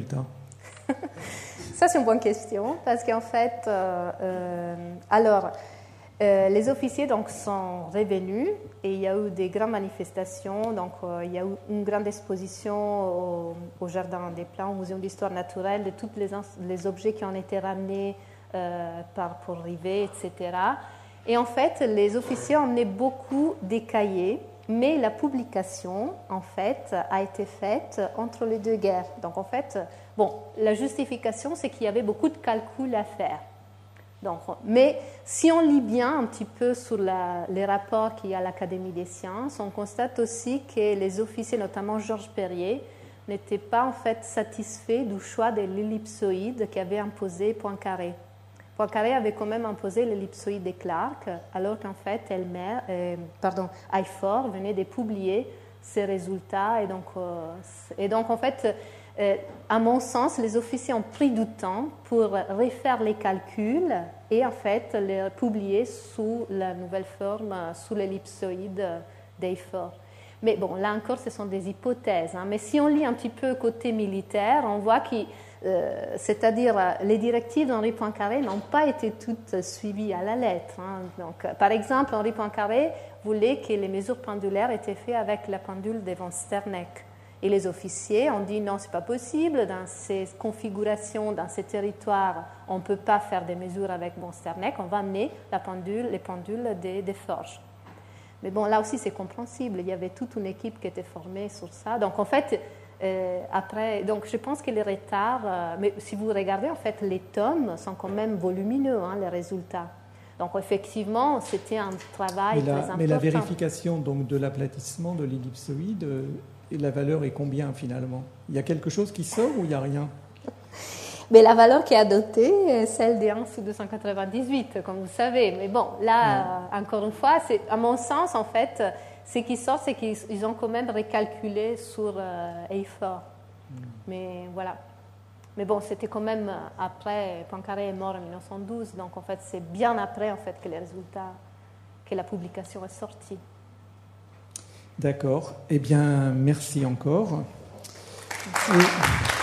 Ça, c'est une bonne question, parce qu'en fait, euh, euh, alors, euh, les officiers donc, sont revenus et il y a eu des grandes manifestations. Donc, euh, il y a eu une grande exposition au, au Jardin des Plantes, au Muséum d'histoire naturelle, de tous les, les objets qui ont été ramenés euh, par Paul Rivet, et cetera. Et en fait, les officiers ont emmené beaucoup des cahiers, mais la publication, en fait, a été faite entre les deux guerres. Donc, en fait, bon, la justification, c'est qu'il y avait beaucoup de calculs à faire. Donc, mais si on lit bien un petit peu sur la, les rapports qu'il y a à l'Académie des sciences, on constate aussi que les officiers, notamment Georges Perrier, n'étaient pas en fait satisfaits du choix de l'ellipsoïde qu'avait imposé Poincaré. Poincaré avait quand même imposé l'ellipsoïde de Clark, alors qu'en fait, Elmer, euh, pardon, Hayford venait de publier ses résultats. Et donc, euh, et donc en fait, euh, à mon sens, les officiers ont pris du temps pour refaire les calculs et en fait, les publier sous la nouvelle forme, sous l'ellipsoïde d'Hayford. Mais bon, là encore, ce sont des hypothèses. Hein. Mais si on lit un petit peu côté militaire, on voit qu'il Euh, c'est-à-dire les directives d'Henri Poincaré n'ont pas été toutes suivies à la lettre. Hein. Donc, par exemple, Henri Poincaré voulait que les mesures pendulaires étaient faites avec la pendule de von Sterneck. Et les officiers ont dit non, ce n'est pas possible, dans ces configurations, dans ces territoires, on ne peut pas faire des mesures avec von Sterneck, on va amener la pendule, les pendules des, des forges. Mais bon, là aussi c'est compréhensible, il y avait toute une équipe qui était formée sur ça. Donc en fait, Euh, après, donc je pense que les retards, euh, mais si vous regardez, en fait, les tomes sont quand même volumineux, hein, les résultats. Donc effectivement, c'était un travail mais la, très important. Mais la vérification donc, de l'aplatissement de l'ellipsoïde, euh, et la valeur est combien finalement ? Il y a quelque chose qui sort ou il n'y a rien ? Mais la valeur qui est adoptée est celle des un sous deux cent quatre-vingt-dix-huit, comme vous savez. Mais bon, là, ouais. Encore une fois, c'est, à mon sens, en fait, ce qui sort, c'est qu'ils ont quand même recalculé sur euh, Hayford. Mm. Mais voilà. Mais bon, c'était quand même après, Poincaré est mort en dix-neuf cent douze, donc en fait, c'est bien après en fait, que les résultats, que la publication est sortie. D'accord. Eh bien, merci encore. Merci. Et...